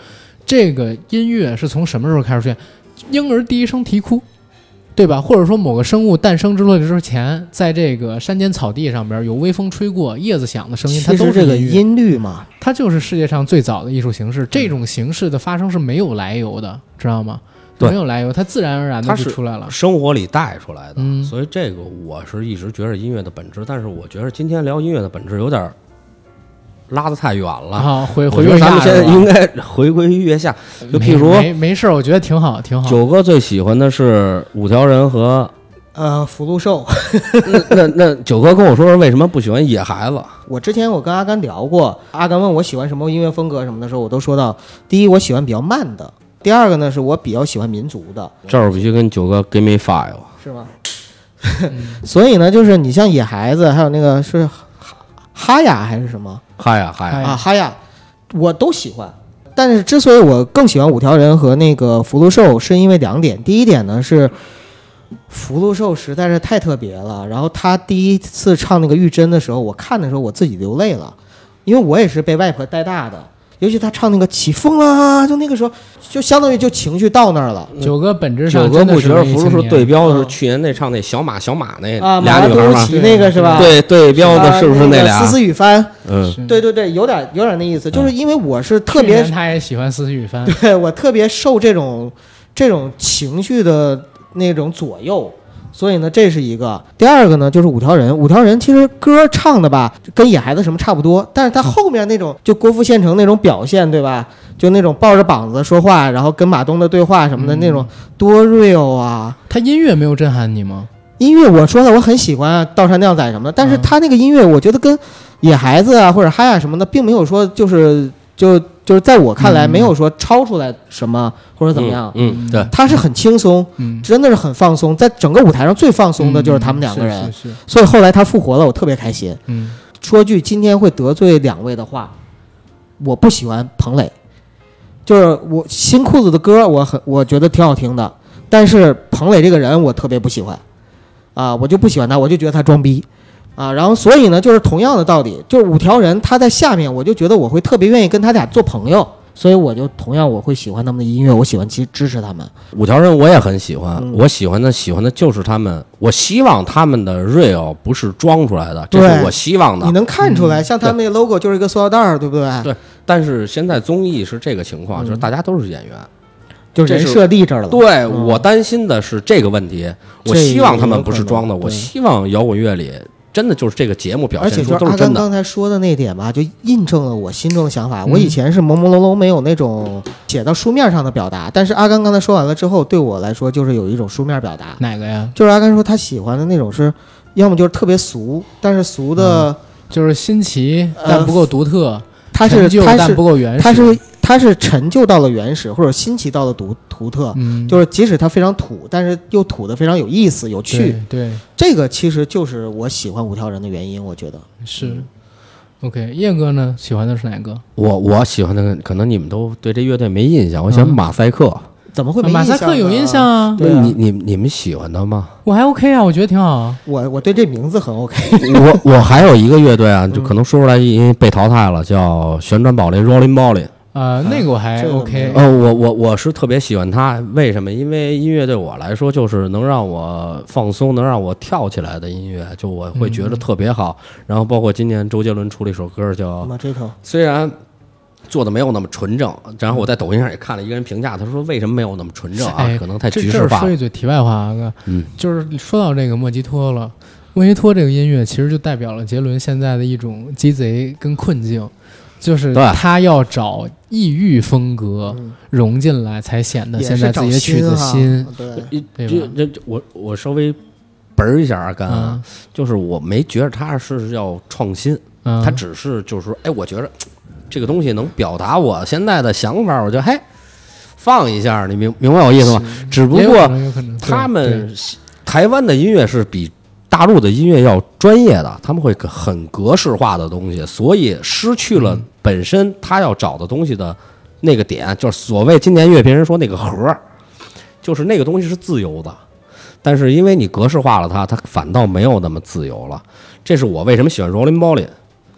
这个音乐是从什么时候开始出现？婴儿第一声啼哭，对吧？或者说某个生物诞生之前，在这个山间草地上边有微风吹过，叶子响的声音，它都是这个音律嘛， 它就是世界上最早的艺术形式。这种形式的发生是没有来由的，知道吗？ 对， 没有来由，它自然而然的就出来了， 生活里带出来的。 嗯， 所以这个我是一直觉得音乐的本质，但是我觉得今天聊音乐的本质有点拉得太远了。 好，回月下，咱们现在应该回归月下。就譬如没事，我觉得挺好，挺好。 九哥最喜欢的是五条人和福禄寿。 那九哥跟我说为什么不喜欢野孩子？ 我之前我跟阿甘聊过，阿甘问我喜欢什么音乐风格什么的时候，我都说到，第一我喜欢比较慢的。第二个呢，是我比较喜欢民族的。 这儿我必须跟九哥 give me five， 是吗？所以呢，就是你像野孩子，还有那个是哈雅还是什么？ 哈雅啊，哈雅，我都喜欢。但是之所以我更喜欢五条人和那个福禄寿，是因为2点。第一点呢是福禄寿实在是太特别了。然后他第一次唱那个玉珍的时候，我看的时候我自己流泪了，因为我也是被外婆带大的。尤其他唱那个起风啊，就那个时候，就相当于就情绪到那儿了。 九哥本质上， 九哥不觉得福禄寿对标的是去年那唱那小马那啊， 俩女孩吗？ 那个是吧？ 对标的是不是那俩？ 思思雨帆，对，有点那意思，就是因为我是特别， 他也喜欢思思雨帆， 对我特别受这种情绪的那种左右。所以呢，这是一个。第二个呢，就是五条人其实歌唱的吧，跟野孩子什么差不多，但是他后面那种就国父县城那种表现，对吧？就那种抱着膀子说话，然后跟马东的对话什么的那种，多 real 啊！ 他音乐没有震撼你吗？ 音乐我说了，我很喜欢道山靓仔什么的，但是他那个音乐，我觉得跟野孩子啊或者哈雅什么的，并没有说就是在我看来没有说超出来什么或者怎么样， 对， 他是很轻松，真的是很放松，在整个舞台上最放松的就是他们2个人，所以后来他复活了，我特别开心。说句今天会得罪2位的话，我不喜欢彭磊，就是我新裤子的歌我觉得挺好听的，但是彭磊这个人我特别不喜欢，我就不喜欢他，我就觉得他装逼。然后所以呢，就是同样的道理，就是五条人他在下面，我就觉得我会特别愿意跟他俩做朋友，所以我就同样我会喜欢他们的音乐，我喜欢支持他们。 五条人我也很喜欢，我喜欢的就是他们，我希望他们的 real 不是装出来的，这是我希望的。 你能看出来，像他们那个 logo 就是一个塑料袋，对不对？ 对。但是现在综艺是这个情况，就是大家都是演员。 就人设立这儿了。 对，我担心的是这个问题，我希望他们不是装的，我希望摇滚乐里真的就是这个节目表现出都是真的。而且就是阿甘刚才说的那点吧，就印证了我心中的想法。我以前是朦朦胧胧没有那种写到书面上的表达，但是阿甘刚才说完了之后，对我来说就是有一种书面表达。 哪个呀？ 就是阿甘说他喜欢的那种是，要么就是特别俗，但是俗的， 就是新奇但不够独特， 他但不够原始。 他是陈旧到了原始，或者新奇到了独特，就是即使它非常土，但是又土的非常有意思、有趣。 对， 这个其实就是我喜欢五条人的原因，我觉得是。OK， 叶哥呢？喜欢的是哪个？ 我喜欢的，可能你们都对这乐队没印象。我喜欢马赛克。 怎么会没印象？ 马赛克有印象啊？ 对，你们喜欢的吗？ 我还 OK 啊，我觉得挺好。 我对这名字很 OK。 我还有一个乐队啊，就可能说出来因为被淘汰了，叫旋转宝林 Rolling Ballin。 那个我还 OK。 我是特别喜欢他，为什么？因为音乐对我来说就是能让我放松，能让我跳起来的音乐，就我会觉得特别好。然后包括今年周杰伦出了一首歌叫《虽然做的没有那么纯正》，然后我在抖音上也看了一个人评价，他说为什么没有那么纯正啊？可能太局势化。 说一句题外话，哥，就是说到这个莫吉托了，莫吉托这个音乐其实就代表了杰伦现在的一种鸡贼跟困境。就是他要找异域风格融进来，才显得现在自己的曲子新。 对， 我稍微本一下阿甘，就是我没觉得他是要创新，他只是就是说，我觉得这个东西能表达我现在的想法，我就放一下，你明白我意思吗？只不过他们台湾的音乐是比大陆的音乐要专业的，他们会很格式化的东西，所以失去了本身他要找的东西的那个点，就是所谓今年乐评人说那个核，就是那个东西是自由的，但是因为你格式化了它反倒没有那么自由了。这是我为什么喜欢 Rolling Ballin。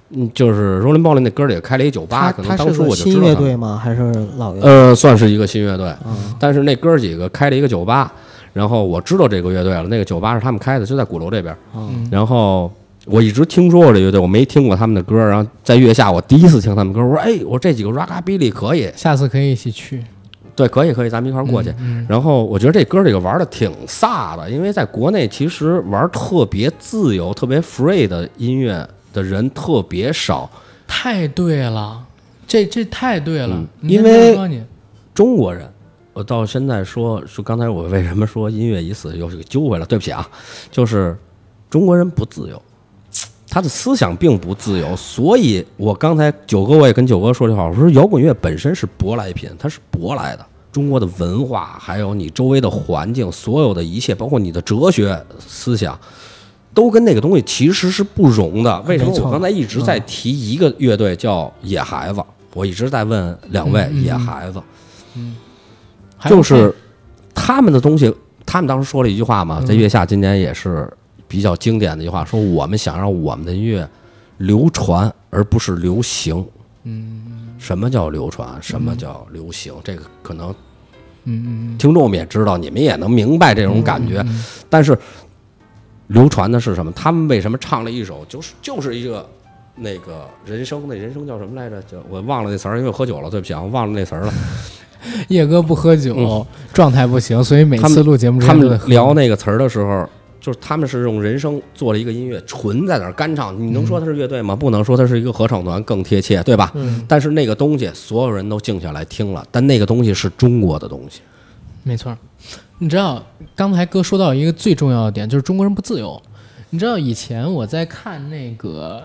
就是 Rolling Ball 那哥几个开了一酒吧，可能当初我就知道新乐队吗？还是老乐队？ 算是一个新乐队，但是那哥几个开了一个酒吧，然后我知道这个乐队了，那个酒吧是他们开的，就在鼓楼这边。然后我一直听说过这乐队，我没听过他们的歌，然后在月下我第一次听他们歌，我说我这几个 Rockabilly 可以， 下次可以一起去。 对，可以，咱们一块儿过去。然后我觉得这哥这个玩的挺飒的，因为在国内其实玩特别自由、特别 free 的音乐的人特别少。 太对了，这太对了。 因为中国人，我到现在说刚才我为什么说音乐已死又是揪回来，对不起啊，就是中国人不自由。他的思想并不自由，所以我刚才我也跟九哥说这话，我说摇滚乐本身是舶来品，它是舶来的。中国的文化，还有你周围的环境，所有的一切，包括你的哲学思想，都跟那个东西其实是不容的。为什么我刚才一直在提一个乐队叫野孩子？我一直在问两位野孩子，就是他们的东西，他们当时说了一句话嘛，在月下今年也是比较经典的一句话，说我们想让我们的音乐流传而不是流行。什么叫流传？什么叫流行？这个可能，听众们也知道，你们也能明白这种感觉。但是流传的是什么？他们为什么唱了一首就是一个那个人生？那人生叫什么来着？我忘了那词儿，因为我喝酒了，对不起啊，我忘了那词儿了。 叶哥不喝酒，状态不行，所以每次录节目他们聊那个词儿的时候。就是他们是用人声做了一个音乐，纯在那儿干唱，你能说它是乐队吗？不能说它是一个合唱团，更贴切，对吧？但是那个东西所有人都静下来听了，但那个东西是中国的东西。 没错，你知道刚才哥说到一个最重要的点，就是中国人不自由。你知道以前我在看那个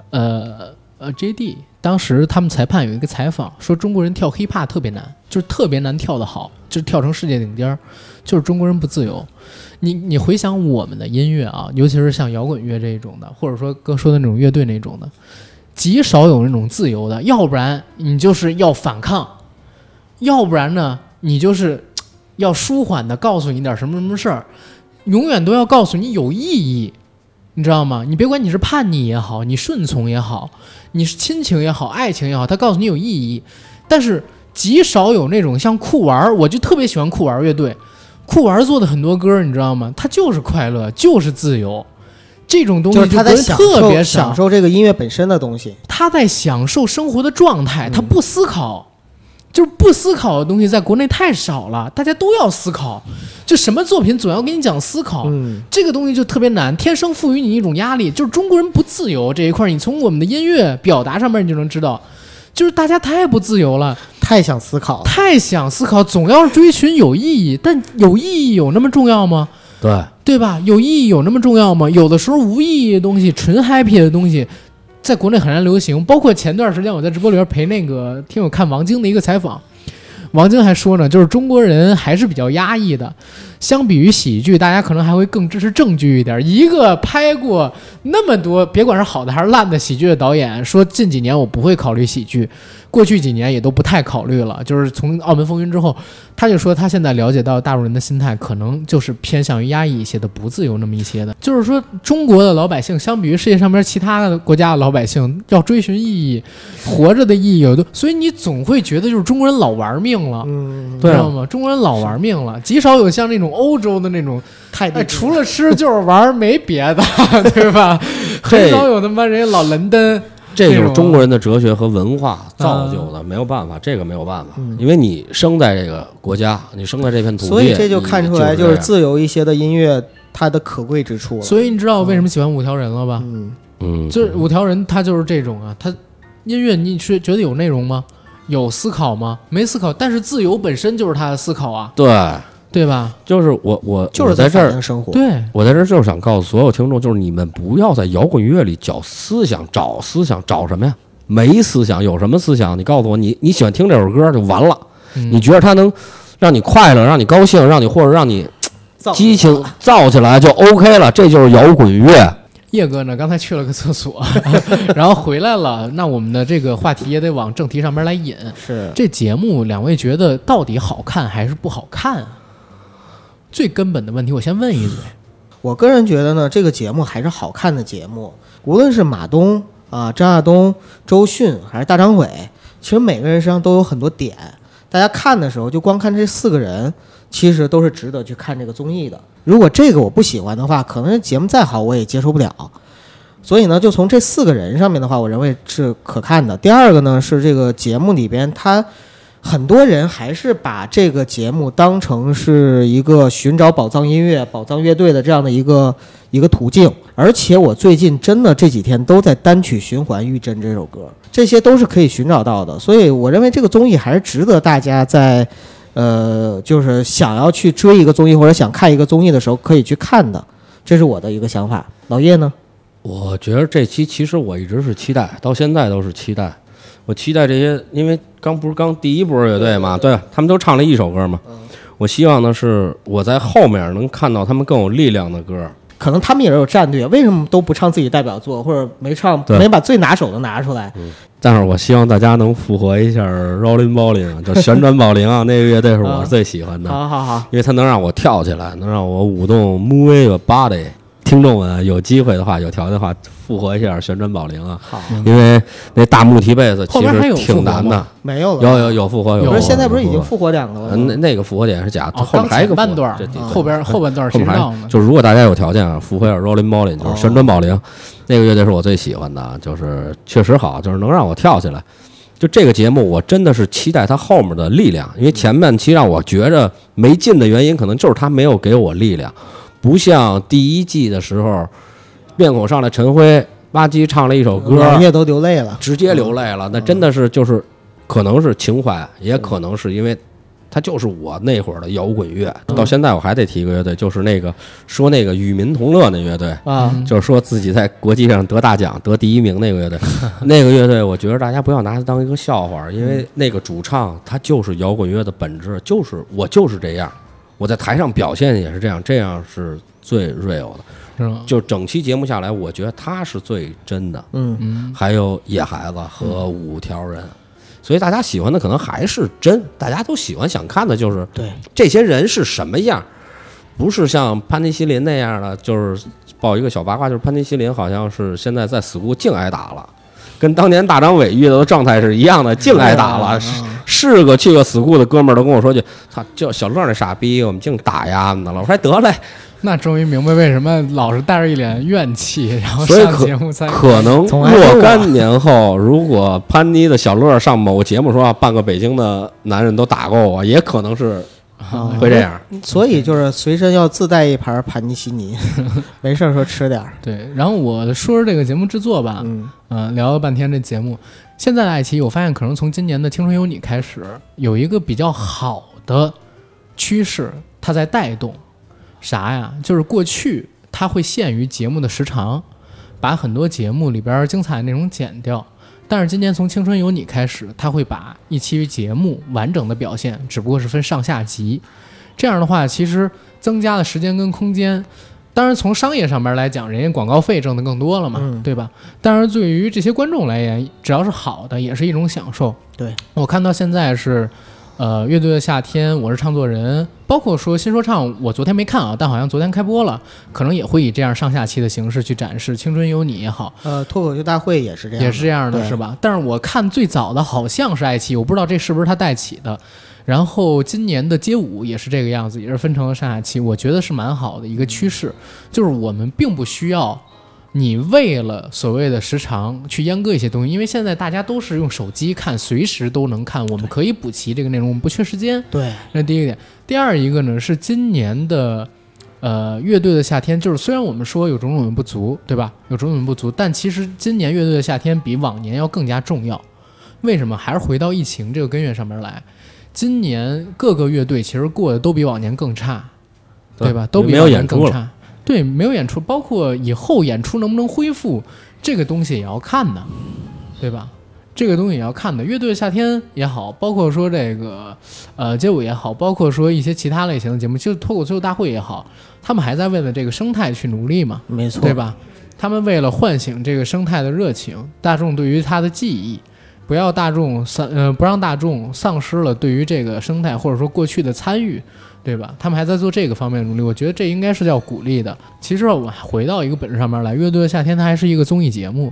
JD， 当时他们裁判有一个采访，说中国人跳 hiphop 特别难，就是特别难跳得好，就是跳成世界顶尖，就是中国人不自由。你回想我们的音乐啊，尤其是像摇滚乐这种的，或者说哥说的那种乐队那种的，极少有那种自由的，要不然你就是要反抗，要不然呢你就是要舒缓的告诉你点什么什么事儿，永远都要告诉你有意义，你知道吗？你别管你是叛逆也好，你顺从也好，你是亲情也好，爱情也好，他告诉你有意义。但是极少有那种像酷玩，我就特别喜欢酷玩乐队。酷玩做的很多歌，你知道吗？他就是快乐，就是自由，这种东西就是他在特别享受这个音乐本身的东西。 他在享受生活的状态，他不思考，就是不思考的东西，在国内太少了，大家都要思考。就什么作品总要跟你讲思考，这个东西就特别难，天生赋予你一种压力。就是中国人不自由这一块，你从我们的音乐表达上面你就能知道。就是大家太不自由了， 太想思考， 总要追寻有意义，但有意义有那么重要吗？对吧？有意义有那么重要吗？有的时候无意义的东西，纯 happy 的东西，在国内很难流行。包括前段时间我在直播里边陪那个听友看王晶的一个采访，王晶还说呢，就是中国人还是比较压抑的，相比于喜剧，大家可能还会更支持正剧一点。一个拍过那么多别管是好的还是烂的喜剧的导演说，近几年我不会考虑喜剧，过去几年也都不太考虑了。就是从澳门风云之后，他就说他现在了解到大陆人的心态可能就是偏向于压抑一些的，不自由那么一些的。就是说中国的老百姓相比于世界上边其他的国家的老百姓要追寻意义，活着的意义有的，所以你总会觉得就是中国人老玩命了，知道吗？中国人老玩命了，极少有像那种欧洲的那种除了吃就是玩没别的，对吧？很少有他妈人家老伦敦。 这就是中国人的哲学和文化造就的，没有办法，这个没有办法，因为你生在这个国家，你生在这片土地， 所以这就看出来就是自由一些的音乐它的可贵之处了。 所以你知道我为什么喜欢五条人了吧？就是五条人他就是这种啊，他音乐你是觉得有内容吗？有思考吗？没思考，但是自由本身就是他的思考啊。对吧？ 就是我就是在这儿生活。 对， 我在这儿就是想告诉所有听众，就是你们不要在摇滚乐里找思想，找什么呀？没思想，有什么思想？你告诉我，你喜欢听这首歌就完了。你觉得它能让你快乐，让你高兴，或者让你激情造起来就 OK 了，这就是摇滚乐。 叶哥呢，刚才去了个厕所，然后回来了。那我们的这个话题也得往正题上面来引。 是这节目，两位觉得到底好看还是不好看啊？最根本的问题，我先问一嘴。 我个人觉得呢，这个节目还是好看的节目。无论是马东啊、张亚东、周迅还是大张伟，其实每个人身上都有很多点。大家看的时候，就光看这4个人，其实都是值得去看这个综艺的。如果这个我不喜欢的话，可能节目再好我也接受不了。所以呢，就从这4个人上面的话，我认为是可看的。第二个呢，是这个节目里边，他很多人还是把这个节目当成是一个寻找宝藏音乐、宝藏乐队的这样的一个途径。而且我最近真的这几天都在单曲循环《玉珍》这首歌，这些都是可以寻找到的。所以我认为这个综艺还是值得大家在就是想要去追一个综艺或者想看一个综艺的时候可以去看的，这是我的一个想法。老叶呢？ 我觉得这期其实我一直是期待，到现在都是期待。我期待这些，因为刚第一波乐队嘛，对，他们都唱了一首歌嘛。我希望的是我在后面能看到他们更有力量的歌。 可能他们也是有战略，为什么都不唱自己代表作，或者没把最拿手的拿出来？ 但是我希望大家能复活一下 Rolling Bowling， 就旋转保龄啊，那个乐队是我最喜欢的。 好， 因为它能让我跳起来，能让我舞动 move your body。听众们有机会的话，有条件的话，复活一下旋转保龄啊！ 好， 因为那大木提贝斯其实挺难的。 没有了， 有复活， 不是现在不是已经复活2个了吗？ 那个复活点是假的， 哦、 后面还有一个半段，后半段谁知道呢？ 就是如果大家有条件啊，复活一下 Rolling Bowling， 就是旋转保龄，那个乐队是我最喜欢的，就是确实好，就是能让我跳起来。就这个节目，我真的是期待它后面的力量，因为前半期让我觉着没劲的原因，可能就是他没有给我力量。不像第1季的时候，面孔上来陈辉吧唧唱了一首歌， 人家都流泪了， 直接流泪了。那真的是就是可能是情怀，也可能是因为它就是我那会儿的摇滚乐。到现在我还得提一个乐队，就是那个说那个与民同乐那乐队啊， 就是说自己在国际上得大奖得第1名那个乐队。那个乐队我觉得大家不要拿它当一个笑话，因为那个主唱他就是摇滚乐的本质，就是我就是这样。我在台上表现也是这样，这样是最 real 的， 是吗？ 就整期节目下来，我觉得他是最真的。还有野孩子和5条人，所以大家喜欢的可能还是真，大家都喜欢想看的就是对这些人是什么样，不是像潘尼西林那样的。就是报一个小八卦，就是潘尼西林好像是现在在 school 净挨打了。跟当年大张伟遇到的状态是一样的，净挨打了。是个去个 school 的哥们儿都跟我说句：“操，就小乐那傻逼，我们净打丫的了。”我说：“得嘞。” 那终于明白为什么老是带着一脸怨气，然后上节目才可能若干年后，如果潘妮的小乐上某个节目说半个北京的男人都打过我，也可能是会这样。 所以就是随身要自带一盘盘尼西尼，没事说吃点。 对，然后我说说这个节目制作吧，聊了半天这节目，现在的爱奇艺，我发现可能从今年的《青春有你》开始，有一个比较好的趋势，它在带动。啥呀？就是过去它会限于节目的时长，把很多节目里边精彩内容剪掉。但是今年从《青春有你》开始，它会把一期节目完整的表现，只不过是分上下集。这样的话，其实增加了时间跟空间。当然，从商业上面来讲，人家广告费挣得更多了嘛，对吧？但是对于这些观众来言，只要是好的，也是一种享受。 对， 我看到现在是。乐队的夏天，我是唱作人，包括说新说唱，我昨天没看啊，但好像昨天开播了，可能也会以这样上下期的形式去展示。青春有你也好， 脱口秀大会也是这样， 也是这样的，是吧？但是我看最早的好像是爱奇艺，我不知道这是不是他带起的。然后今年的街舞也是这个样子，也是分成了上下期，我觉得是蛮好的一个趋势，就是我们并不需要。你为了所谓的时长去阉割一些东西，因为现在大家都是用手机看，随时都能看，我们可以补齐这个内容，我们不缺时间。 对， 这第一个点。第二一个呢是今年的乐队的夏天，就是虽然我们说有种种不足，对吧？有种种不足，但其实今年乐队的夏天比往年要更加重要。为什么？还是回到疫情这个根源上面来。今年各个乐队其实过得都比往年更差，对吧？都比往年更差。对，没有演出，包括以后演出能不能恢复，这个东西也要看的，对吧？这个东西也要看的。乐队的夏天也好，包括说这个街舞也好，包括说一些其他类型的节目，就是脱口秀大会也好，他们还在为了这个生态去努力嘛， 没错， 对吧？他们为了唤醒这个生态的热情，大众对于它的记忆，不让大众丧失了对于这个生态或者说过去的参与。对吧？他们还在做这个方面的努力，我觉得这应该是要鼓励的。其实我们回到一个本质上面来，乐队的夏天它还是一个综艺节目，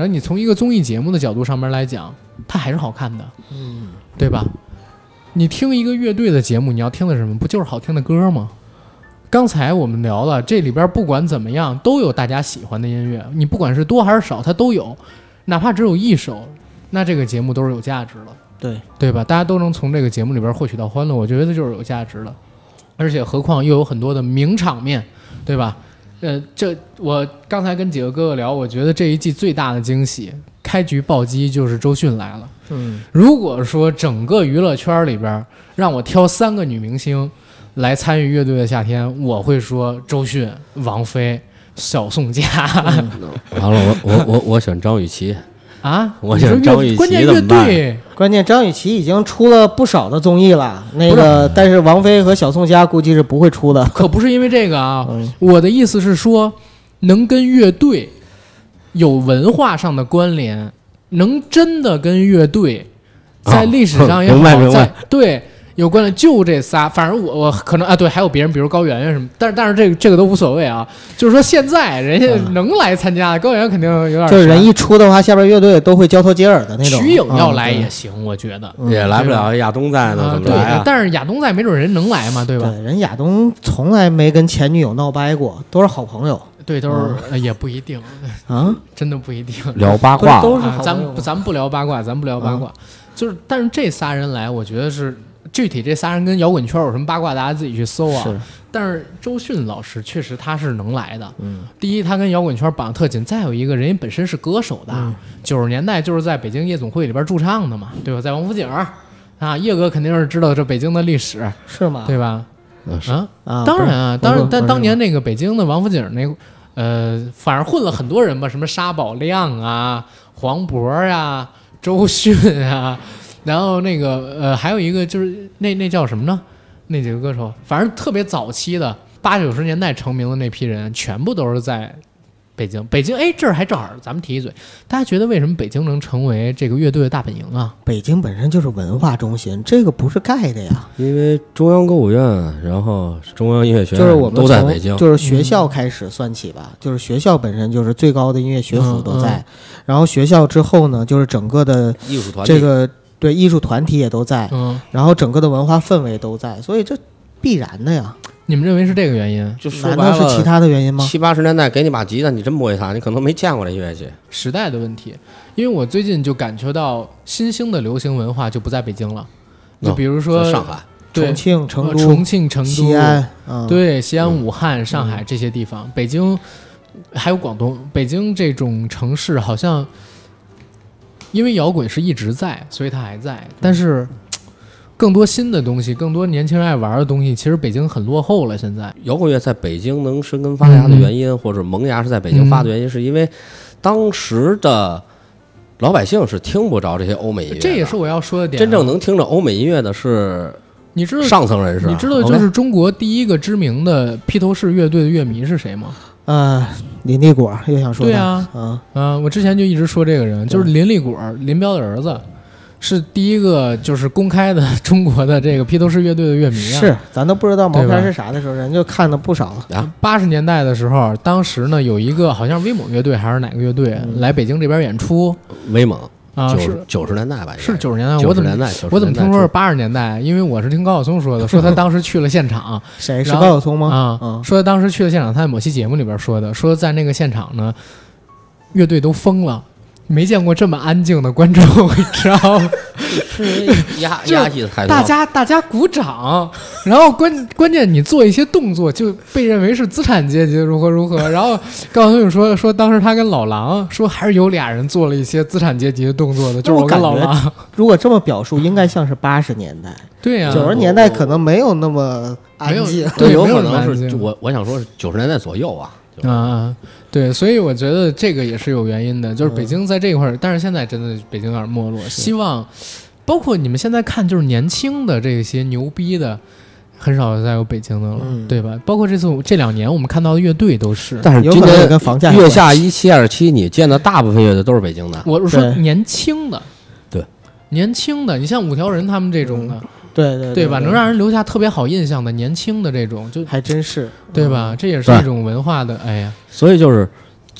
然后你从一个综艺节目的角度上面来讲，它还是好看的，对吧？你听一个乐队的节目，你要听的是什么？不就是好听的歌吗？刚才我们聊了，这里边不管怎么样都有大家喜欢的音乐，你不管是多还是少，它都有，哪怕只有一首，那这个节目都是有价值的，对吧？大家都能从这个节目里边获取到欢乐，我觉得就是有价值的。而且何况又有很多的名场面，对吧？这我刚才跟几个哥哥聊，我觉得这一季最大的惊喜，开局暴击就是周迅来了。如果说整个娱乐圈里边让我挑3个女明星来参与乐队的夏天，我会说周迅、王菲、小宋佳。 完了，我选张雨绮啊！ 我选张雨绮， 关键乐队， 关键张雨绮已经出了不少的综艺了，那个但是王菲和小宋佳估计是不会出的。 可不是因为这个啊，我的意思是说，能跟乐队有文化上的关联，能真的跟乐队在历史上也好，在对。有关的就这仨，反正我可能啊，对，还有别人，比如高圆圆什么，但是这个都无所谓啊。就是说现在人家能来参加的，高圆圆肯定有点。 就是人一出的话，下边乐队都会交头接耳的那种。 瞿颖要来也行，我觉得也来不了亚东在呢，怎么来啊？ 但是亚东在没准人能来嘛，对吧？ 对，人亚东从来没跟前女友闹掰过，都是好朋友。 对，都是也不一定啊， 真的不一定。 聊八卦都是好朋友。 咱不聊八卦，咱不聊八卦。就是，但是这仨人来，我觉得是。具体这仨人跟摇滚圈有什么八卦，大家自己去搜啊。但是周迅老师确实他是能来的。第一，他跟摇滚圈绑得特紧；再有一个人家本身是歌手的，90年代就是在北京夜总会里边驻唱的嘛，对吧？在王府井啊，叶哥肯定是知道这北京的历史， 是吗？ 对吧？当然啊，但当年那个北京的王府井反正混了很多人吧，什么沙宝亮啊、黄渤啊、周迅啊。然后那个还有一个就是那叫什么呢？那几个歌手，反正特别早期的80、90年代成名的那批人，全部都是在北京。北京，哎，这儿还正好咱们提一嘴，大家觉得为什么北京能成为这个乐队的大本营啊？ 北京本身就是文化中心，这个不是盖的呀。 因为中央歌舞院，然后中央音乐学院就是我们都在北京， 就是学校开始算起吧，就是学校本身就是最高的音乐学府都在，然后学校之后呢，就是整个的艺术团体这个。对，艺术团体也都在，然后整个的文化氛围都在，所以这必然的呀。 你们认为是这个原因？ 就说白了， 难道是其他的原因吗 ？70、80年代给你把吉他，你真不会弹，你可能没见过这音乐剧。 时代的问题，因为我最近就感觉到新兴的流行文化就不在北京了，就比如说上海、 重庆、成都、 成都、 西安， 对，西安、武汉、上海这些地方，北京还有广东，北京这种城市好像。因为摇滚是一直在，所以它还在。但是，更多新的东西，更多年轻人爱玩的东西，其实北京很落后了。现在摇滚乐在北京能生根发芽的原因，或者萌芽是在北京发的原因，是因为当时的老百姓是听不着这些欧美音乐的。 这也是我要说的点。 真正能听着欧美音乐的是你知道上层人士。 你知道就是中国第一个知名的披头士乐队的乐迷是谁吗？ 林立果又想说对啊，我之前就一直说这个人，就是林立果，林彪的儿子，是第一个就是公开的中国的这个披头士乐队的乐迷啊。 是，咱都不知道毛片是啥的时候，人就看的不少啊。 80年代的时候，当时呢有一个好像威猛乐队还是哪个乐队来北京这边演出， 威猛。 是 90年代吧？ 是90年代。 我怎么听说是80年代？因为我是听高晓松说的，说他当时去了现场。 谁是高晓松吗？ 说他当时去了现场，他在某期节目里边说在那个现场呢，乐队都疯了，没见过这么安静的观众，你知道吗？ 是压抑的太多。 大家鼓掌，然后关键你做一些动作就被认为是资产阶级如何，然后高晓松说当时他跟老狼说还是有俩人做了一些资产阶级的动作的，就是我跟老狼。 如果这么表述，应该像是80年代。 对呀 ，90年代可能没有那么安静， 对， 有可能是我想说是90年代左右啊。 对，所以我觉得这个也是有原因的，就是北京在这一块但是现在真的北京有点没落。希望包括你们现在看，就是年轻的这些牛逼的，很少再有北京的了，对吧？包括这2年我们看到的乐队都是， 但是今年跟房价月下1727，你见的大部分乐队都是北京的。 我是说年轻的， 对， 年轻的，你像五条人他们这种的。 对吧？能让人留下特别好印象的年轻的这种，就还真是， 对吧？这也是一种文化的，哎呀。 所以就是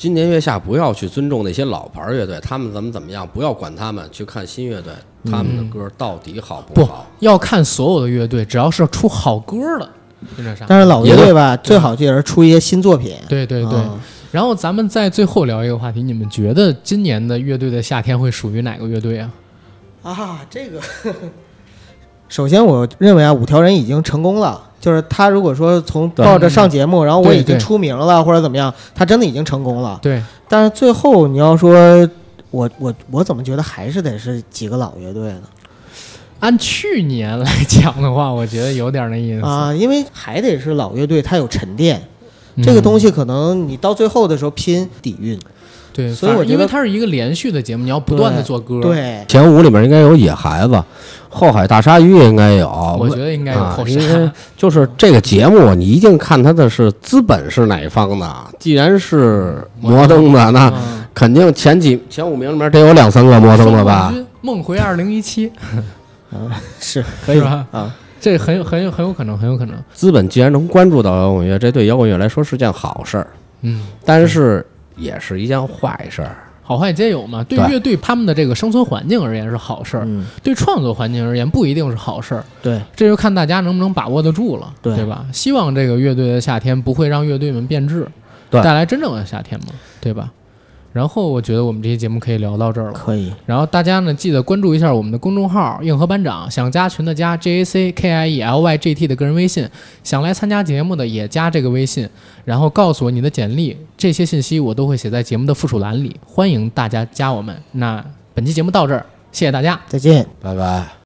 今年月下不要去尊重那些老牌乐队，他们怎么样，不要管他们，去看新乐队，他们的歌到底好不好？ 要看所有的乐队，只要是出好歌的，跟着啥。 但是老乐队吧，最好就是出一些新作品。 对对对。然后咱们在最后聊一个话题，你们觉得今年的乐队的夏天会属于哪个乐队啊？ 这个，首先我认为五条人已经成功了。就是他如果说从抱着上节目，然后我已经出名了或者怎么样，他真的已经成功了。 对。 但是最后你要说我怎么觉得还是得是几个老乐队呢？ 按去年来讲的话，我觉得有点那意思啊，因为还得是老乐队，它有沉淀，这个东西可能你到最后的时候拼底蕴。 对， 所以我觉得因为它是一个连续的节目，你要不断的做歌。 对， 前5里面应该有野孩子，后海大鲨鱼也应该有。 我觉得应该有后沙。就是这个节目，你一定看它的是资本是哪一方的。既然是摩登的，那肯定前5名里面得有2、3个摩登的吧？ 梦回2017， 是可以吧？这很有可能，很有可能。 资本既然能关注到摇滚乐，这对摇滚乐来说是件好事儿。但是也是一件坏事儿， 好坏皆有嘛。对乐队他们的这个生存环境而言是好事儿，对创作环境而言不一定是好事儿。 对， 这就看大家能不能把握得住了，对吧？希望这个乐队的夏天不会让乐队们变质，带来真正的夏天嘛，对吧？然后我觉得我们这期节目可以聊到这儿了， 可以。 然后大家呢记得关注一下我们的公众号硬核班长，想加群的加 JACKIELYGT 的个人微信，想来参加节目的也加这个微信，然后告诉我你的简历，这些信息我都会写在节目的附属栏里，欢迎大家加我们。那本期节目到这儿，谢谢大家， 再见， 拜拜。